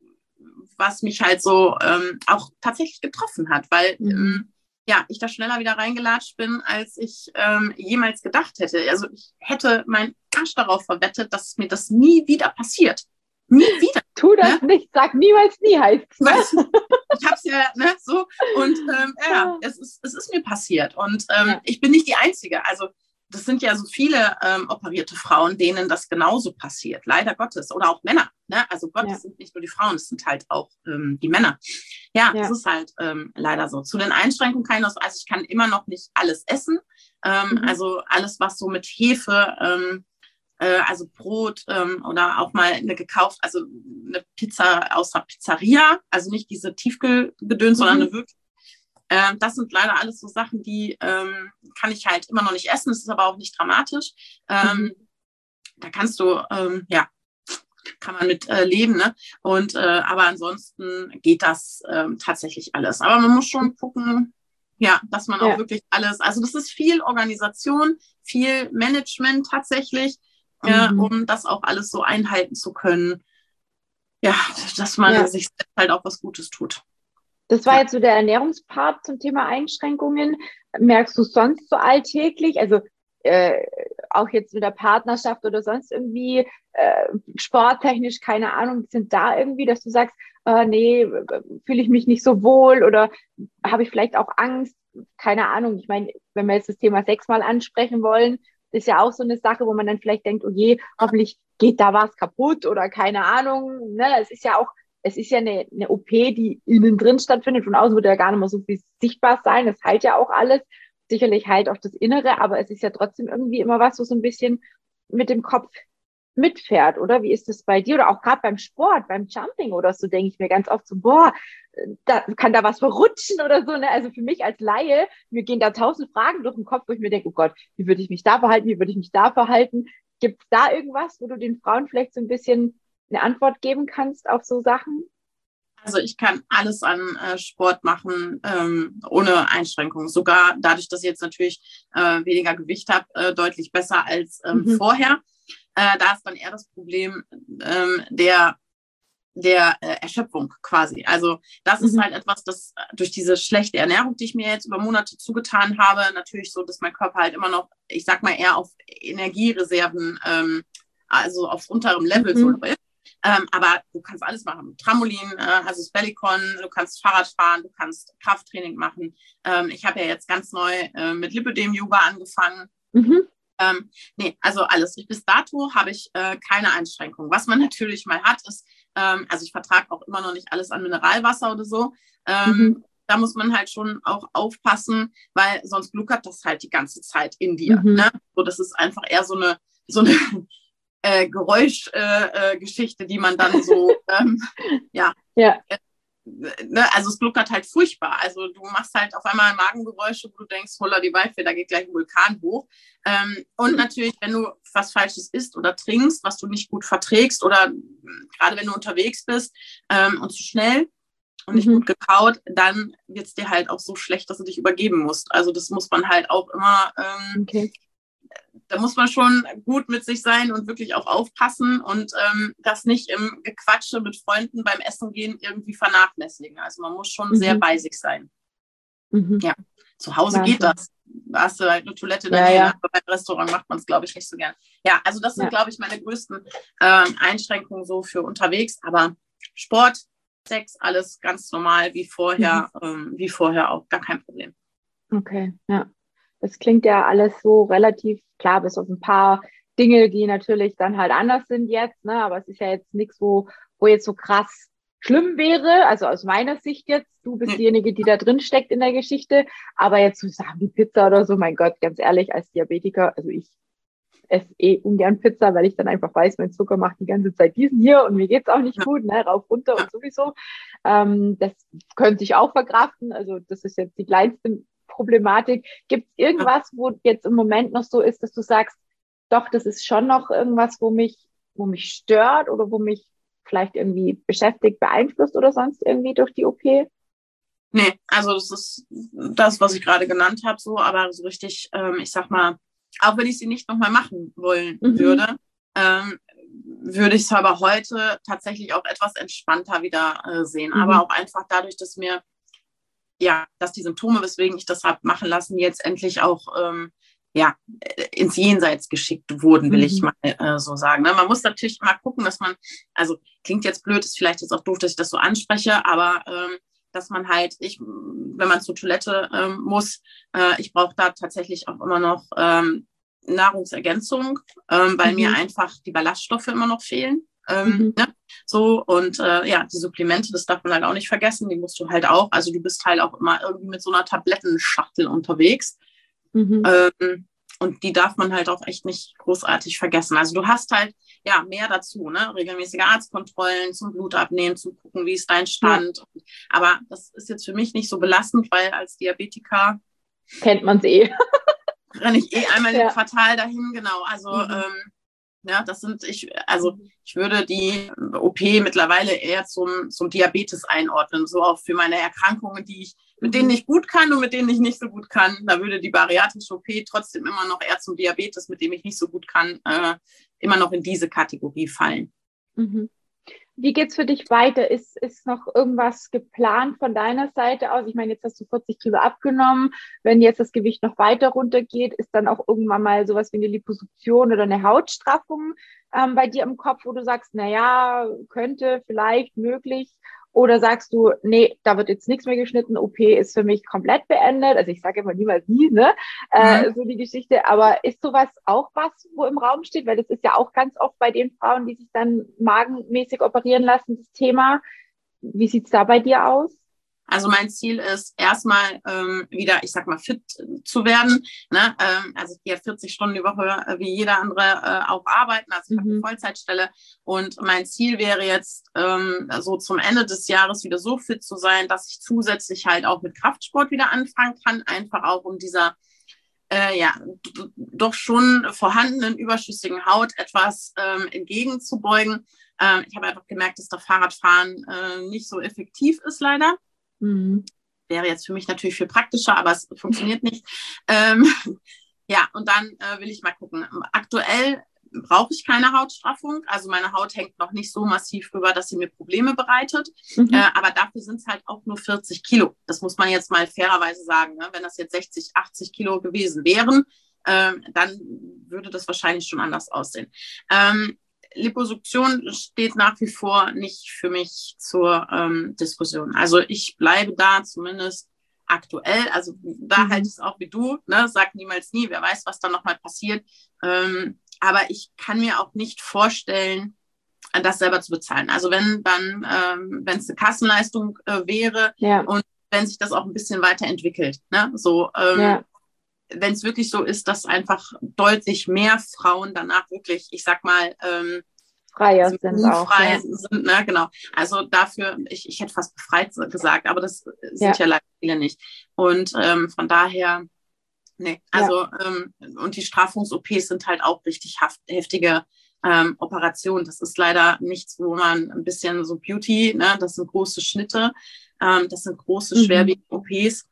was mich halt so ähm, auch tatsächlich getroffen hat, weil Mhm. ähm, ja, ich da schneller wieder reingelatscht bin, als ich ähm, jemals gedacht hätte. Also ich hätte meinen Arsch darauf verwettet, dass mir das nie wieder passiert. Nie wieder. Tu das Ne? nicht, sag niemals nie, heißt es. Weißt du, ich hab's ja, ne, so. Und ähm, ja, es ist, es ist mir passiert. Und ähm, Ja. ich bin nicht die Einzige. Also das sind ja so viele ähm, operierte Frauen, denen das genauso passiert. Leider Gottes. Oder auch Männer. Ne? Also Gott, Ja. es sind nicht nur die Frauen, es sind halt auch ähm, die Männer. Ja, Ja. es ist halt ähm, leider so. Zu den Einschränkungen kann ich noch, also ich kann immer noch nicht alles essen. Ähm, Mhm. Also alles, was so mit Hefe, ähm, äh, also Brot ähm, oder auch mal eine gekauft, also eine Pizza aus der Pizzeria, also nicht diese Tiefkühlgedöns, Mhm. sondern eine wirklich. Ähm, das sind leider alles so Sachen, die ähm, kann ich halt immer noch nicht essen. Das ist aber auch nicht dramatisch. Ähm, Mhm. Da kannst du, ähm, ja, kann man mit äh, leben, ne? Und äh, aber ansonsten geht das ähm, tatsächlich alles. Aber man muss schon gucken, ja, dass man Ja. auch wirklich alles, also das ist viel Organisation, viel Management tatsächlich, äh, Mhm. um das auch alles so einhalten zu können. Ja, dass man Ja. sich selbst halt auch was Gutes tut. Das war Ja. jetzt so der Ernährungspart zum Thema Einschränkungen. Merkst du sonst so alltäglich, also äh, auch jetzt mit der Partnerschaft oder sonst irgendwie äh, sporttechnisch, keine Ahnung, sind da irgendwie, dass du sagst, äh, nee, fühle ich mich nicht so wohl oder habe ich vielleicht auch Angst? Keine Ahnung. Ich meine, wenn wir jetzt das Thema Sex mal ansprechen wollen, ist ja auch so eine Sache, wo man dann vielleicht denkt, oh je, hoffentlich geht da was kaputt oder keine Ahnung. Ne? Es ist ja auch Es ist ja eine, eine O P, die innen drin stattfindet. Von außen wird ja gar nicht mehr so viel sichtbar sein. Das heilt ja auch alles. Sicherlich heilt auch das Innere, aber es ist ja trotzdem irgendwie immer was, was so ein bisschen mit dem Kopf mitfährt, oder? Wie ist das bei dir? Oder auch gerade beim Sport, beim Jumping oder so, denke ich mir ganz oft so, boah, da kann da was verrutschen oder so. Ne? Also für mich als Laie, mir gehen da tausend Fragen durch den Kopf, wo ich mir denke, oh Gott, wie würde ich mich da verhalten? Wie würde ich mich da verhalten? Gibt es da irgendwas, wo du den Frauen vielleicht so ein bisschen eine Antwort geben kannst auf so Sachen? Also ich kann alles an äh, Sport machen, ähm, ohne Einschränkungen. Sogar dadurch, dass ich jetzt natürlich äh, weniger Gewicht habe, äh, deutlich besser als ähm, Mhm. vorher. Äh, da ist dann eher das Problem ähm, der, der äh, Erschöpfung quasi. Also das ist Mhm. halt etwas, das durch diese schlechte Ernährung, die ich mir jetzt über Monate zugetan habe, natürlich so, dass mein Körper halt immer noch, ich sag mal, eher auf Energiereserven, ähm, also aufs unterem Level so Mhm. ist. Ähm, aber du kannst alles machen. Trampolin, äh, also das Bellicon, du kannst Fahrrad fahren, du kannst Krafttraining machen. Ähm, ich habe ja jetzt ganz neu äh, mit Lipödem-Yoga angefangen. Mhm. Ähm, nee, also alles. Bis dato habe ich äh, keine Einschränkungen. Was man natürlich mal hat, ist, ähm, also ich vertrage auch immer noch nicht alles an Mineralwasser oder so. Ähm, Mhm. Da muss man halt schon auch aufpassen, weil sonst gluckert das halt die ganze Zeit in dir. Mhm. Ne? So, das ist einfach eher so eine, so eine äh, Geräuschgeschichte, äh, äh, die man dann so, ähm, ja, Ja. äh, ne? Also es gluckert halt furchtbar. Also du machst halt auf einmal Magengeräusche, wo du denkst, holla die Waldfee, da geht gleich ein Vulkan hoch. Ähm, und natürlich, wenn du was Falsches isst oder trinkst, was du nicht gut verträgst oder äh, gerade wenn du unterwegs bist ähm, und zu schnell und nicht Mhm. gut gekaut, dann wird es dir halt auch so schlecht, dass du dich übergeben musst. Also das muss man halt auch immer, ähm, Okay. da muss man schon gut mit sich sein und wirklich auch aufpassen und ähm, das nicht im Gequatsche mit Freunden beim Essen gehen irgendwie vernachlässigen. Also man muss schon sehr Mhm. bei sich sein. Mhm. Ja, zu Hause Wahnsinn. geht das. Da hast du halt eine Toilette in der Ja, Nähe, ja. ne? Aber beim Restaurant macht man es, glaube ich, nicht so gern. Ja, also das sind, Ja. glaube ich, meine größten ähm, Einschränkungen so für unterwegs. Aber Sport, Sex, alles ganz normal wie vorher, ähm, wie vorher auch, gar kein Problem. Okay, ja. Das klingt ja alles so relativ klar, bis auf ein paar Dinge, die natürlich dann halt anders sind jetzt, ne? Aber es ist ja jetzt nichts, wo, wo jetzt so krass schlimm wäre. Also aus meiner Sicht jetzt, du bist Nee. diejenige, die da drin steckt in der Geschichte. Aber jetzt so Sachen wie Pizza oder so, mein Gott, ganz ehrlich, als Diabetiker, also ich esse eh ungern Pizza, weil ich dann einfach weiß, mein Zucker macht die ganze Zeit diesen hier und mir geht's auch nicht Ja. gut, ne, rauf, runter Ja. und sowieso. Ähm, das könnte ich auch verkraften. Also das ist jetzt die kleinste Problematik. Gibt es irgendwas, wo jetzt im Moment noch so ist, dass du sagst, doch, das ist schon noch irgendwas, wo mich, wo mich stört oder wo mich vielleicht irgendwie beschäftigt, beeinflusst oder sonst irgendwie durch die O P? Nee, also das ist das, was ich gerade genannt habe, so, aber so richtig, ähm, ich sag mal, auch wenn ich sie nicht nochmal machen wollen Mhm. würde, ähm, würde ich es aber heute tatsächlich auch etwas entspannter wieder äh, sehen. Mhm. Aber auch einfach dadurch, dass mir, ja, dass die Symptome, weswegen ich das habe machen lassen, jetzt endlich auch ähm, ja, ins Jenseits geschickt wurden, will Mhm. ich mal äh, so sagen. Ne? Man muss natürlich mal gucken, dass man, also klingt jetzt blöd, ist vielleicht jetzt auch doof, dass ich das so anspreche, aber ähm, dass man halt, ich, wenn man zur Toilette ähm, muss, äh, ich brauche da tatsächlich auch immer noch ähm, Nahrungsergänzung, ähm, weil Mhm. mir einfach die Ballaststoffe immer noch fehlen. Ähm, Mhm. ne? So, und äh, ja, die Supplemente, das darf man halt auch nicht vergessen, die musst du halt auch, also du bist halt auch immer irgendwie mit so einer Tablettenschachtel unterwegs. Mhm. Ähm, und die darf man halt auch echt nicht großartig vergessen. Also du hast halt ja mehr dazu, ne? Regelmäßige Arztkontrollen zum Blutabnehmen, zum gucken, wie ist dein Stand. Ja. Aber das ist jetzt für mich nicht so belastend, weil als Diabetiker kennt man es eh. renne ich eh einmal Ja. im Quartal dahin, genau. Also Mhm. ähm, ja, das sind, ich, also ich würde die O P mittlerweile eher zum, zum Diabetes einordnen, so auch für meine Erkrankungen, die ich, mit denen ich gut kann und mit denen ich nicht so gut kann. Da würde die bariatrische O P trotzdem immer noch eher zum Diabetes, mit dem ich nicht so gut kann, äh, immer noch in diese Kategorie fallen. Mhm. Wie geht's für dich weiter? Ist, ist noch irgendwas geplant von deiner Seite aus? Ich meine, jetzt hast du vierzig Kilo abgenommen. Wenn jetzt das Gewicht noch weiter runtergeht, ist dann auch irgendwann mal sowas wie eine Liposuktion oder eine Hautstraffung ähm, bei dir im Kopf, wo du sagst, na ja, könnte, vielleicht, möglich? Oder sagst du, nee, da wird jetzt nichts mehr geschnitten, O P ist für mich komplett beendet. Also ich sage immer niemals nie, ne? Äh, Mhm. so die Geschichte. Aber ist sowas auch was, wo im Raum steht? Weil das ist ja auch ganz oft bei den Frauen, die sich dann magenmäßig operieren lassen, das Thema. Wie sieht's da bei dir aus? Also mein Ziel ist erstmal ähm, wieder, ich sag mal, fit zu werden. Ne? Ähm, also ich gehe vierzig Stunden die Woche äh, wie jeder andere äh, auch arbeiten, also ich habe eine Mhm. Vollzeitstelle. Und mein Ziel wäre jetzt, ähm, so zum Ende des Jahres wieder so fit zu sein, dass ich zusätzlich halt auch mit Kraftsport wieder anfangen kann, einfach auch um dieser äh, ja, d- doch schon vorhandenen überschüssigen Haut etwas ähm, entgegenzubeugen. Ähm, ich habe einfach gemerkt, dass das Fahrradfahren äh, nicht so effektiv ist, leider. Mhm. Wäre jetzt für mich natürlich viel praktischer, aber es funktioniert nicht. Ähm, ja, und dann äh, will ich mal gucken. Aktuell brauche ich keine Hautstraffung. Also meine Haut hängt noch nicht so massiv rüber, dass sie mir Probleme bereitet. Mhm. Äh, aber dafür sind es halt auch nur vierzig Kilo. Das muss man jetzt mal fairerweise sagen. Ne? Wenn das jetzt sechzig, achtzig Kilo gewesen wären, ähm, dann würde das wahrscheinlich schon anders aussehen. Ähm, Liposuktion steht nach wie vor nicht für mich zur ähm, Diskussion. Also ich bleibe da zumindest aktuell. Also da Mhm. halte ich es auch wie du. Ne? Sag niemals nie. Wer weiß, was da nochmal passiert. Ähm, aber ich kann mir auch nicht vorstellen, das selber zu bezahlen. Also wenn dann, ähm, wenn es eine Kassenleistung äh, wäre Ja. und wenn sich das auch ein bisschen weiterentwickelt. Ne? So, ähm, Ja. wenn es wirklich so ist, dass einfach deutlich mehr Frauen danach wirklich, ich sag mal, ähm, Freier sind auch. frei Ja. sind, ne, genau. Also dafür, ich, ich hätte fast befreit gesagt, aber das sind Ja. ja leider viele nicht. Und ähm, von daher, nee, also Ja. ähm, und die Straffungs-O Ps sind halt auch richtig haft, heftige ähm, Operationen. Das ist leider nichts, wo man ein bisschen so Beauty, ne, das sind große Schnitte, ähm, das sind große, Mhm. schwerwiegende O Ps.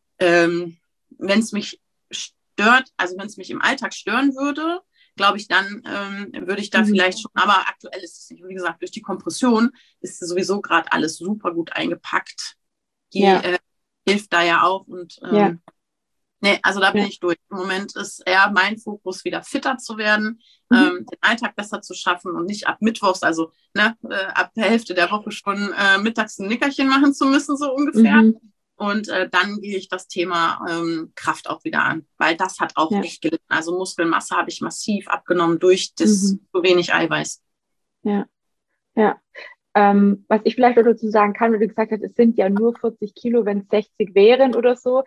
Ähm, wenn es mich stört, also wenn es mich im Alltag stören würde, glaube ich, dann ähm, würde ich da Mhm. vielleicht schon, aber aktuell ist es nicht. Wie gesagt, durch die Kompression ist sowieso gerade alles super gut eingepackt. Die Ja. äh, hilft da ja auch und ähm, Ja. nee, also da bin Ja. ich durch. Im Moment ist eher mein Fokus, wieder fitter zu werden, Mhm. ähm, den Alltag besser zu schaffen und nicht ab Mittwochs, also ne, äh, ab der Hälfte der Woche schon äh, mittags ein Nickerchen machen zu müssen, so ungefähr. Mhm. Und äh, dann gehe ich das Thema ähm, Kraft auch wieder an, weil das hat auch Ja. echt gelitten. Also Muskelmasse habe ich massiv abgenommen durch das Mhm. zu wenig Eiweiß. Ja. Ja. Ähm, was ich vielleicht auch dazu sagen kann, wie du gesagt hast, es sind ja nur vierzig Kilo, wenn es sechzig wären oder so.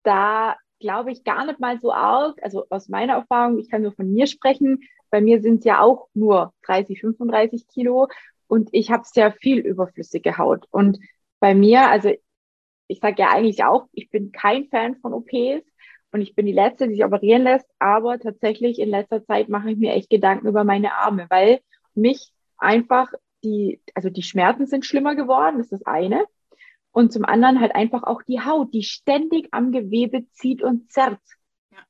Da glaube ich gar nicht mal so aus. Also aus meiner Erfahrung, ich kann nur von mir sprechen. Bei mir sind es ja auch nur dreißig, fünfunddreißig Kilo und ich habe sehr viel überflüssige Haut. Und bei mir, also ich sage ja eigentlich auch, ich bin kein Fan von O Ps und ich bin die Letzte, die sich operieren lässt, aber tatsächlich in letzter Zeit mache ich mir echt Gedanken über meine Arme, weil mich einfach die, also die Schmerzen sind schlimmer geworden, das ist das eine. Und zum anderen halt einfach auch die Haut, die ständig am Gewebe zieht und zerrt. Ja.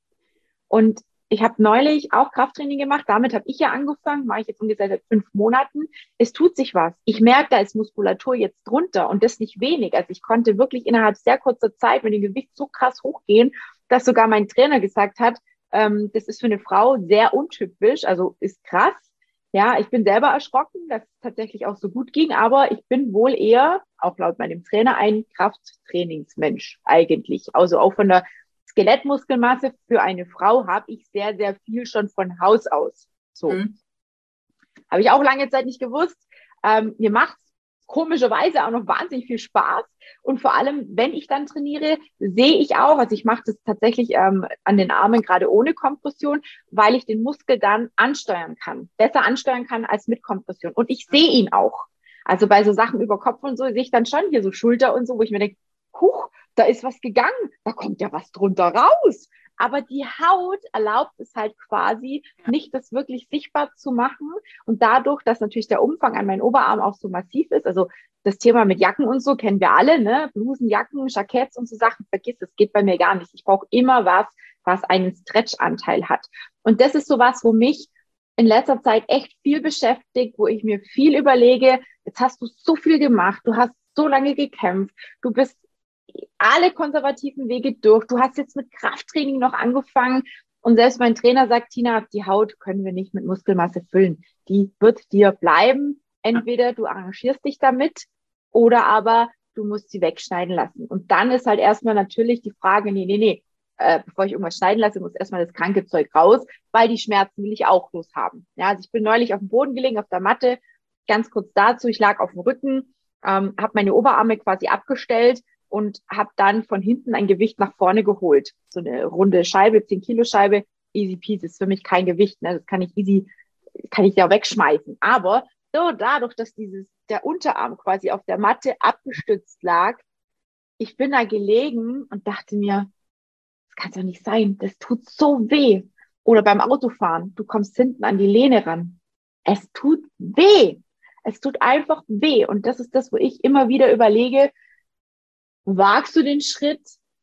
Und ich habe neulich auch Krafttraining gemacht. Damit habe ich ja angefangen, mache ich jetzt ungefähr seit fünf Monaten. Es tut sich was. Ich merke, da ist Muskulatur jetzt drunter und das nicht wenig. Also ich konnte wirklich innerhalb sehr kurzer Zeit mit dem Gewicht so krass hochgehen, dass sogar mein Trainer gesagt hat, ähm, das ist für eine Frau sehr untypisch, also ist krass. Ja, ich bin selber erschrocken, dass es tatsächlich auch so gut ging, aber ich bin wohl eher, auch laut meinem Trainer, ein Krafttrainingsmensch eigentlich. Also auch von der Skelettmuskelmasse für eine Frau habe ich sehr, sehr viel schon von Haus aus. So. Mhm. Habe ich auch lange Zeit nicht gewusst. Ähm, mir macht es komischerweise auch noch wahnsinnig viel Spaß. Und vor allem, wenn ich dann trainiere, sehe ich auch, also ich mache das tatsächlich ähm, an den Armen gerade ohne Kompression, weil ich den Muskel dann ansteuern kann. Besser ansteuern kann als mit Kompression. Und ich sehe ihn auch. Also bei so Sachen über Kopf und so sehe ich dann schon hier so Schulter und so, wo ich mir denke, huch, da ist was gegangen, da kommt ja was drunter raus. Aber die Haut erlaubt es halt quasi nicht, das wirklich sichtbar zu machen. Und dadurch, dass natürlich der Umfang an meinem Oberarm auch so massiv ist, also das Thema mit Jacken und so kennen wir alle, ne? Blusen, Jacken, Jacketts und so Sachen, vergiss, das geht bei mir gar nicht. Ich brauche immer was, was einen Stretch-Anteil hat. Und das ist sowas, wo mich in letzter Zeit echt viel beschäftigt, wo ich mir viel überlege, jetzt hast du so viel gemacht, du hast so lange gekämpft, du bist alle konservativen Wege durch. Du hast jetzt mit Krafttraining noch angefangen und selbst mein Trainer sagt, Tina, die Haut können wir nicht mit Muskelmasse füllen. Die wird dir bleiben. Entweder du arrangierst dich damit oder aber du musst sie wegschneiden lassen. Und dann ist halt erstmal natürlich die Frage, nee, nee, nee, äh, bevor ich irgendwas schneiden lasse, muss erstmal das kranke Zeug raus, weil die Schmerzen will ich auch loshaben. Ja, also ich bin neulich auf dem Boden gelegen, auf der Matte, ganz kurz dazu, ich lag auf dem Rücken, ähm, habe meine Oberarme quasi abgestellt und habe dann von hinten ein Gewicht nach vorne geholt. So eine runde Scheibe, zehn Kilo Scheibe, easy peasy, ist für mich kein Gewicht, ne? Das kann ich easy, kann ich ja wegschmeißen. Aber so dadurch, dass dieses, der Unterarm quasi auf der Matte abgestützt lag, ich bin da gelegen und dachte mir, das kann doch nicht sein, das tut so weh. Oder beim Autofahren, du kommst hinten an die Lehne ran. Es tut weh. Es tut einfach weh. Und das ist das, wo ich immer wieder überlege, wagst du den Schritt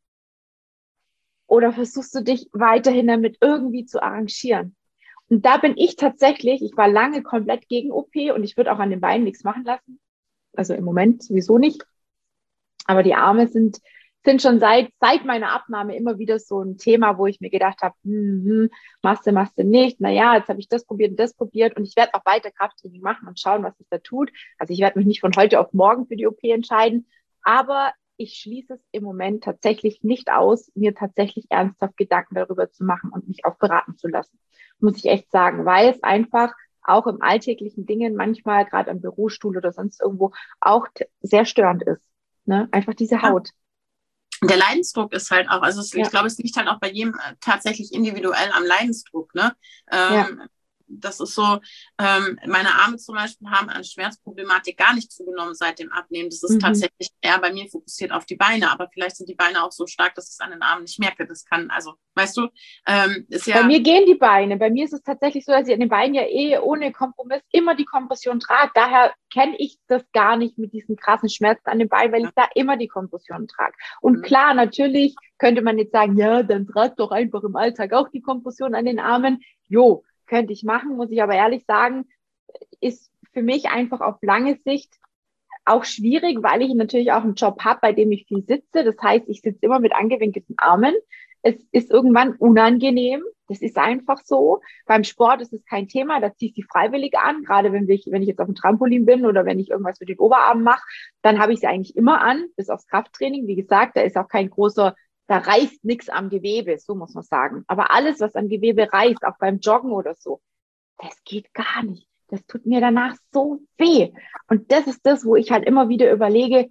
oder versuchst du dich weiterhin damit irgendwie zu arrangieren? Und da bin ich tatsächlich, ich war lange komplett gegen O P und ich würde auch an den Beinen nichts machen lassen. Also im Moment sowieso nicht. Aber die Arme sind, sind schon seit, seit meiner Abnahme immer wieder so ein Thema, wo ich mir gedacht habe, hm, hm, machst du, machst du nicht. Naja, jetzt habe ich das probiert und das probiert und ich werde auch weiter Krafttraining machen und schauen, was sich da tut. Also ich werde mich nicht von heute auf morgen für die O P entscheiden, aber ich schließe es im Moment tatsächlich nicht aus, mir tatsächlich ernsthaft Gedanken darüber zu machen und mich auch beraten zu lassen. Muss ich echt sagen, weil es einfach auch im alltäglichen Dingen manchmal, gerade am Bürostuhl oder sonst irgendwo, auch t- sehr störend ist. Ne? Einfach diese Haut. Der Leidensdruck ist halt auch, also es, Ja. ich glaube, es liegt halt auch bei jedem tatsächlich individuell am Leidensdruck. Ne? Ähm, Ja. Das ist so, ähm, meine Arme zum Beispiel haben an Schmerzproblematik gar nicht zugenommen seit dem Abnehmen. Das ist Mhm. tatsächlich eher bei mir fokussiert auf die Beine, aber vielleicht sind die Beine auch so stark, dass ich es an den Armen nicht merke. Das kann, also, weißt du, ähm, ist ja... Bei mir gehen die Beine. Bei mir ist es tatsächlich so, dass ich an den Beinen ja eh ohne Kompromiss immer die Kompression trage. Daher kenne ich das gar nicht mit diesen krassen Schmerzen an den Beinen, weil ich da immer die Kompression trage. Und Mhm. klar, natürlich könnte man jetzt sagen, ja, dann trag doch einfach im Alltag auch die Kompression an den Armen. Jo, könnte ich machen, muss ich aber ehrlich sagen, ist für mich einfach auf lange Sicht auch schwierig, weil ich natürlich auch einen Job habe, bei dem ich viel sitze. Das heißt, ich sitze immer mit angewinkelten Armen. Es ist irgendwann unangenehm. Das ist einfach so. Beim Sport ist es kein Thema. Da ziehe ich die freiwillig an. Gerade wenn ich, wenn ich jetzt auf dem Trampolin bin oder wenn ich irgendwas mit den Oberarmen mache, dann habe ich sie eigentlich immer an, bis aufs Krafttraining. Wie gesagt, da ist auch kein großer, da reißt nichts am Gewebe, so muss man sagen. Aber alles, was am Gewebe reißt, auch beim Joggen oder so, das geht gar nicht. Das tut mir danach so weh. Und das ist das, wo ich halt immer wieder überlege,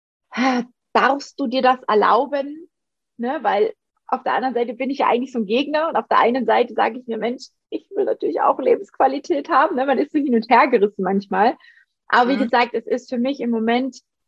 darfst du dir das erlauben? Ne? Weil auf der anderen Seite bin ich ja eigentlich so ein Gegner und auf der einen Seite sage ich mir, Mensch, ich will natürlich auch Lebensqualität haben. Ne? Man ist so hin und her gerissen manchmal. Aber wie Mhm. gesagt, es ist für mich im Moment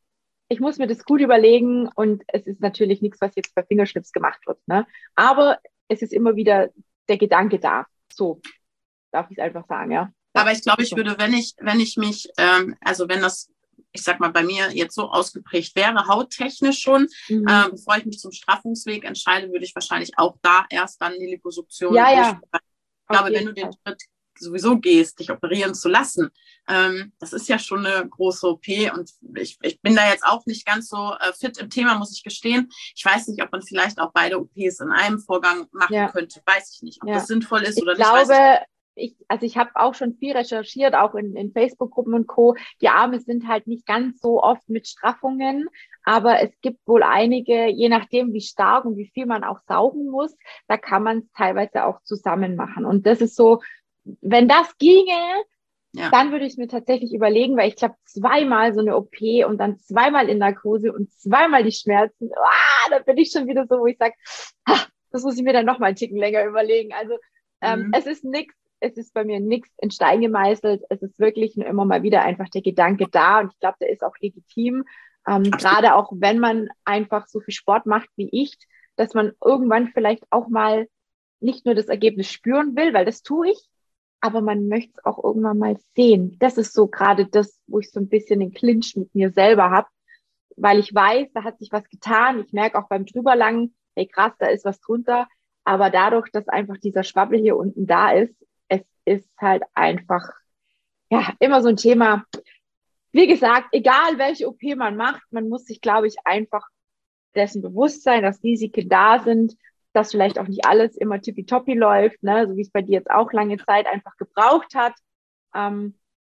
ich muss mir das gut überlegen und es ist natürlich nichts, was jetzt per Fingerschnips gemacht wird. Ne? Aber es ist immer wieder der Gedanke da. So darf ich es einfach sagen, ja. Aber ich glaube, ich würde, wenn ich, wenn ich mich, ähm, also wenn das, ich sag mal, bei mir jetzt so ausgeprägt wäre, hauttechnisch schon, mhm. äh, bevor ich mich zum Straffungsweg entscheide, würde ich wahrscheinlich auch da erst dann die Liposuktion ja, ja. Ich glaube, wenn du den Schritt sowieso gehst, dich operieren zu lassen, ähm, das ist ja schon eine große O P und ich, ich bin da jetzt auch nicht ganz so äh, fit im Thema, muss ich gestehen. Ich weiß nicht, ob man vielleicht auch beide O Ps in einem Vorgang machen ja. könnte. Weiß ich nicht, ob ja. das sinnvoll ist ich oder glaube, nicht. Weiß ich, also ich habe auch schon viel recherchiert, auch in, in Facebook-Gruppen und Co. Die Arme sind halt nicht ganz so oft mit Straffungen, aber es gibt wohl einige, je nachdem wie stark und wie viel man auch saugen muss, da kann man es teilweise auch zusammen machen. Und das ist so, wenn das ginge, ja. dann würde ich mir tatsächlich überlegen, weil ich glaube, zweimal so eine O P und dann zweimal in Narkose und zweimal die Schmerzen, ah, da bin ich schon wieder so, wo ich sage, das muss ich mir dann noch mal einen Ticken länger überlegen. Also ähm, mhm. es ist nichts, es ist bei mir nichts in Stein gemeißelt. Es ist wirklich nur immer mal wieder einfach der Gedanke da und ich glaube, der ist auch legitim. Ähm, gerade auch, wenn man einfach so viel Sport macht wie ich, dass man irgendwann vielleicht auch mal nicht nur das Ergebnis spüren will, weil das tue ich, aber man möchte es auch irgendwann mal sehen. Das ist so gerade das, wo ich so ein bisschen den Clinch mit mir selber habe, weil ich weiß, da hat sich was getan. Ich merke auch beim Drüberlangen, hey krass, da ist was drunter. Aber dadurch, dass einfach dieser Schwabbel hier unten da ist, es ist halt einfach, ja, immer so ein Thema. Wie gesagt, egal welche O P man macht, man muss sich, glaube ich, einfach dessen bewusst sein, dass Risiken da sind, dass vielleicht auch nicht alles immer tippitoppi läuft, ne, so wie es bei dir jetzt auch lange Zeit einfach gebraucht hat. Ähm,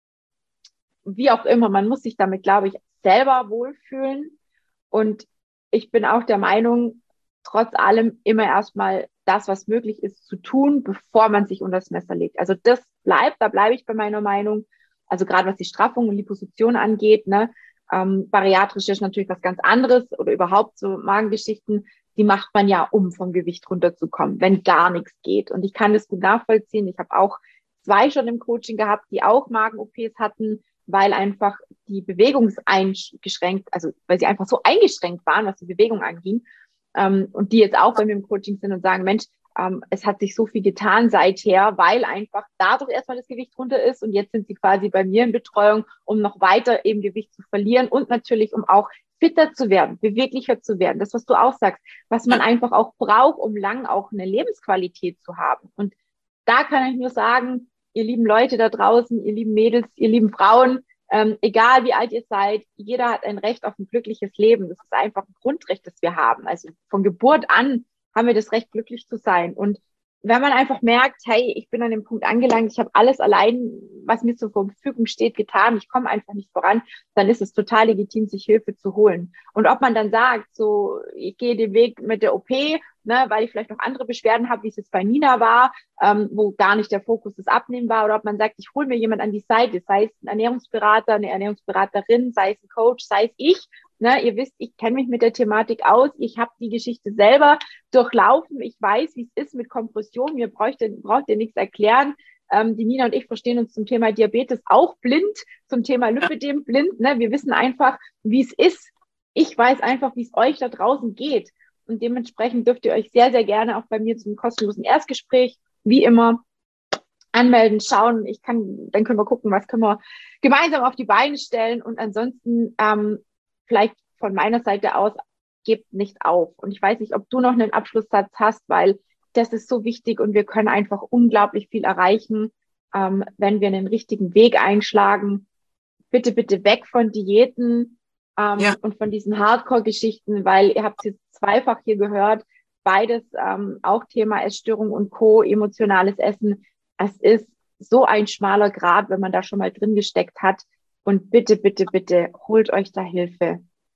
wie auch immer, man muss sich damit, glaube ich, selber wohlfühlen. Und ich bin auch der Meinung, trotz allem immer erstmal das, was möglich ist, zu tun, bevor man sich unter das Messer legt. Also das bleibt, da bleibe ich bei meiner Meinung. Also gerade was die Straffung und Liposuktion angeht, ne, ähm, bariatrisch ist natürlich was ganz anderes oder überhaupt so Magengeschichten, die macht man ja, um vom Gewicht runterzukommen, wenn gar nichts geht. Und ich kann das gut nachvollziehen. Ich habe auch zwei schon im Coaching gehabt, die auch Magen-O Ps hatten, weil einfach die Bewegungseingeschränkt, also weil sie einfach so eingeschränkt waren, was die Bewegung anging. Ähm, und die jetzt auch bei mir im Coaching sind und sagen, Mensch, ähm, es hat sich so viel getan seither, weil einfach dadurch erstmal das Gewicht runter ist und jetzt sind sie quasi bei mir in Betreuung, um noch weiter eben Gewicht zu verlieren und natürlich, um auch fitter zu werden, beweglicher zu werden. Das, was du auch sagst, was man einfach auch braucht, um lang auch eine Lebensqualität zu haben. Und da kann ich nur sagen, ihr lieben Leute da draußen, ihr lieben Mädels, ihr lieben Frauen, ähm, egal wie alt ihr seid, jeder hat ein Recht auf ein glückliches Leben. Das ist einfach ein Grundrecht, das wir haben. Also von Geburt an haben wir das Recht, glücklich zu sein. Und wenn man einfach merkt, hey, ich bin an dem Punkt angelangt, ich habe alles allein, was mir zur Verfügung steht, getan, ich komme einfach nicht voran, dann ist es total legitim, sich Hilfe zu holen. Und ob man dann sagt, so, ich gehe den Weg mit der O P, ne, weil ich vielleicht noch andere Beschwerden habe, wie es jetzt bei Nina war, ähm, wo gar nicht der Fokus des Abnehmen war, oder ob man sagt, ich hole mir jemand an die Seite, sei es ein Ernährungsberater, eine Ernährungsberaterin, sei es ein Coach, sei es ich. Ne, ihr wisst, ich kenne mich mit der Thematik aus. Ich habe die Geschichte selber durchlaufen. Ich weiß, wie es ist mit Kompression. Mir braucht ihr, braucht ihr nichts erklären. Ähm, die Nina und ich verstehen uns zum Thema Diabetes auch blind, zum Thema Lymphödem blind. Ne? Wir wissen einfach, wie es ist. Ich weiß einfach, wie es euch da draußen geht. Und dementsprechend dürft ihr euch sehr, sehr gerne auch bei mir zum kostenlosen Erstgespräch, wie immer, anmelden, schauen. Ich kann, dann können wir gucken, was können wir gemeinsam auf die Beine stellen. Und ansonsten ähm, vielleicht von meiner Seite aus, gebt nicht auf. Und ich weiß nicht, ob du noch einen Abschlusssatz hast, weil das ist so wichtig und wir können einfach unglaublich viel erreichen, ähm, wenn wir einen richtigen Weg einschlagen. Bitte, bitte weg von Diäten ähm, ja. und von diesen Hardcore-Geschichten, weil ihr habt es jetzt zweifach hier gehört, beides ähm, auch Thema Essstörung und Co., emotionales Essen. Es ist so ein schmaler Grat, wenn man da schon mal drin gesteckt hat. Und bitte, bitte, bitte, holt euch da Hilfe.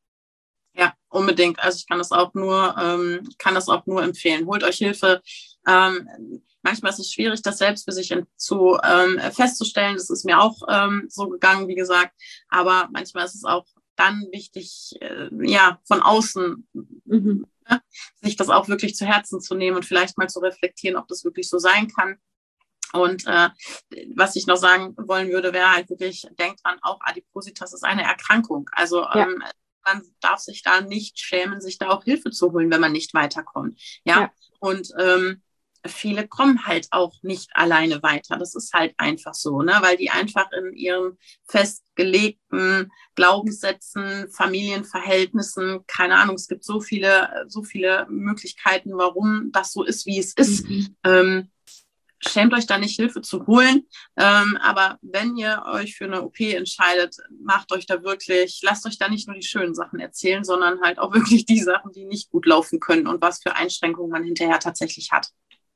Ja, unbedingt. Also ich kann das auch nur, ähm, kann das auch nur empfehlen. Holt euch Hilfe. Ähm, manchmal ist es schwierig, das selbst für sich zu ähm, festzustellen. Das ist mir auch ähm, so gegangen, wie gesagt. Aber manchmal ist es auch dann wichtig, äh, ja, von außen mhm. ne, sich das auch wirklich zu Herzen zu nehmen und vielleicht mal zu reflektieren, ob das wirklich so sein kann. Und äh, was ich noch sagen wollen würde, wäre halt wirklich, denkt dran, auch Adipositas ist eine Erkrankung. Also ja. ähm, man darf sich da nicht schämen, sich da auch Hilfe zu holen, wenn man nicht weiterkommt. Ja, ja. Und ähm, viele kommen halt auch nicht alleine weiter. Das ist halt einfach so, ne? Weil die einfach in ihren festgelegten Glaubenssätzen, Familienverhältnissen, keine Ahnung, es gibt so viele, so viele Möglichkeiten, warum das so ist, wie es ist. Mhm. Ähm, schämt euch da nicht, Hilfe zu holen. Ähm, aber wenn ihr euch für eine O P entscheidet, macht euch da wirklich, lasst euch da nicht nur die schönen Sachen erzählen, sondern halt auch wirklich die Sachen, die nicht gut laufen können und was für Einschränkungen man hinterher tatsächlich hat.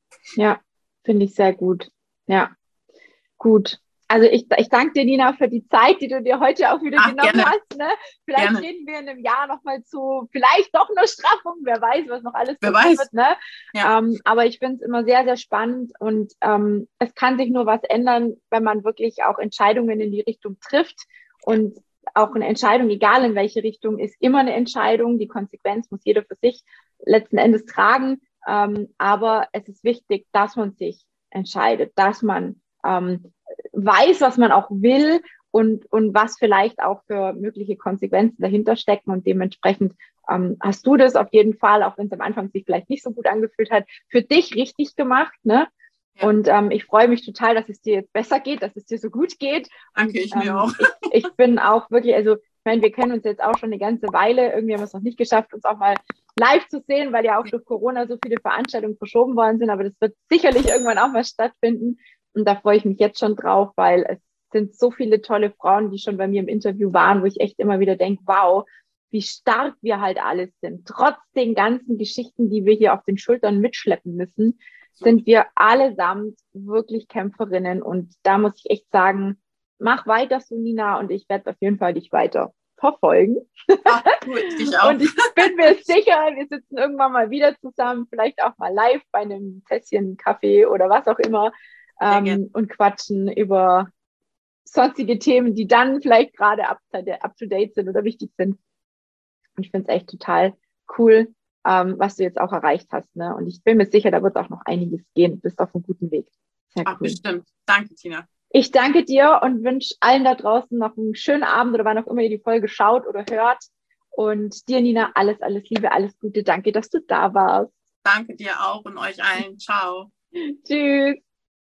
Ja, finde ich sehr gut. Ja, gut. Also ich, ich danke dir, Nina, für die Zeit, die du dir heute auch wieder Ach, genommen gerne. hast. Ne? Vielleicht gerne. Reden wir in einem Jahr nochmal zu, vielleicht doch eine Straffung, wer weiß, was noch alles wer weiß. wird. Ne? Ja. Ähm, aber ich finde es immer sehr, sehr spannend und ähm, es kann sich nur was ändern, wenn man wirklich auch Entscheidungen in die Richtung trifft. Und auch eine Entscheidung, egal in welche Richtung, ist immer eine Entscheidung. Die Konsequenz muss jeder für sich letzten Endes tragen. Ähm, aber es ist wichtig, dass man sich entscheidet, dass man ähm, weiß, was man auch will und, und was vielleicht auch für mögliche Konsequenzen dahinter stecken. Und dementsprechend ähm, hast du das auf jeden Fall, auch wenn es am Anfang sich vielleicht nicht so gut angefühlt hat, für dich richtig gemacht, ne? Ja. Und ähm, ich freue mich total, dass es dir jetzt besser geht, dass es dir so gut geht. Danke, ich und, mir ähm, auch. Ich, ich bin auch wirklich, also ich meine, wir kennen uns jetzt auch schon eine ganze Weile. Irgendwie haben wir es noch nicht geschafft, uns auch mal live zu sehen, weil ja auch durch Corona so viele Veranstaltungen verschoben worden sind. Aber das wird sicherlich irgendwann auch mal stattfinden. Und da freue ich mich jetzt schon drauf, weil es sind so viele tolle Frauen, die schon bei mir im Interview waren, wo ich echt immer wieder denke, wow, wie stark wir halt alles sind. Trotz den ganzen Geschichten, die wir hier auf den Schultern mitschleppen müssen, sind wir allesamt wirklich Kämpferinnen. Und da muss ich echt sagen, mach weiter so, Nina, und ich werde auf jeden Fall dich weiter verfolgen. Ach, cool, ich auch. Und ich bin mir sicher, wir sitzen irgendwann mal wieder zusammen, vielleicht auch mal live bei einem Tässchen Kaffee oder was auch immer ähm, und quatschen über sonstige Themen, die dann vielleicht gerade up, up to date sind oder wichtig sind. Und ich finde es echt total cool, ähm, was du jetzt auch erreicht hast. Ne? Und ich bin mir sicher, da wird auch noch einiges gehen. Du bist auf einem guten Weg. Sehr Ach, cool. Bestimmt. Danke, Tina. Ich danke dir und wünsche allen da draußen noch einen schönen Abend oder wann auch immer ihr die Folge schaut oder hört. Und dir, Nina, alles, alles Liebe, alles Gute. Danke, dass du da warst. Danke dir auch und euch allen. Ciao. Tschüss.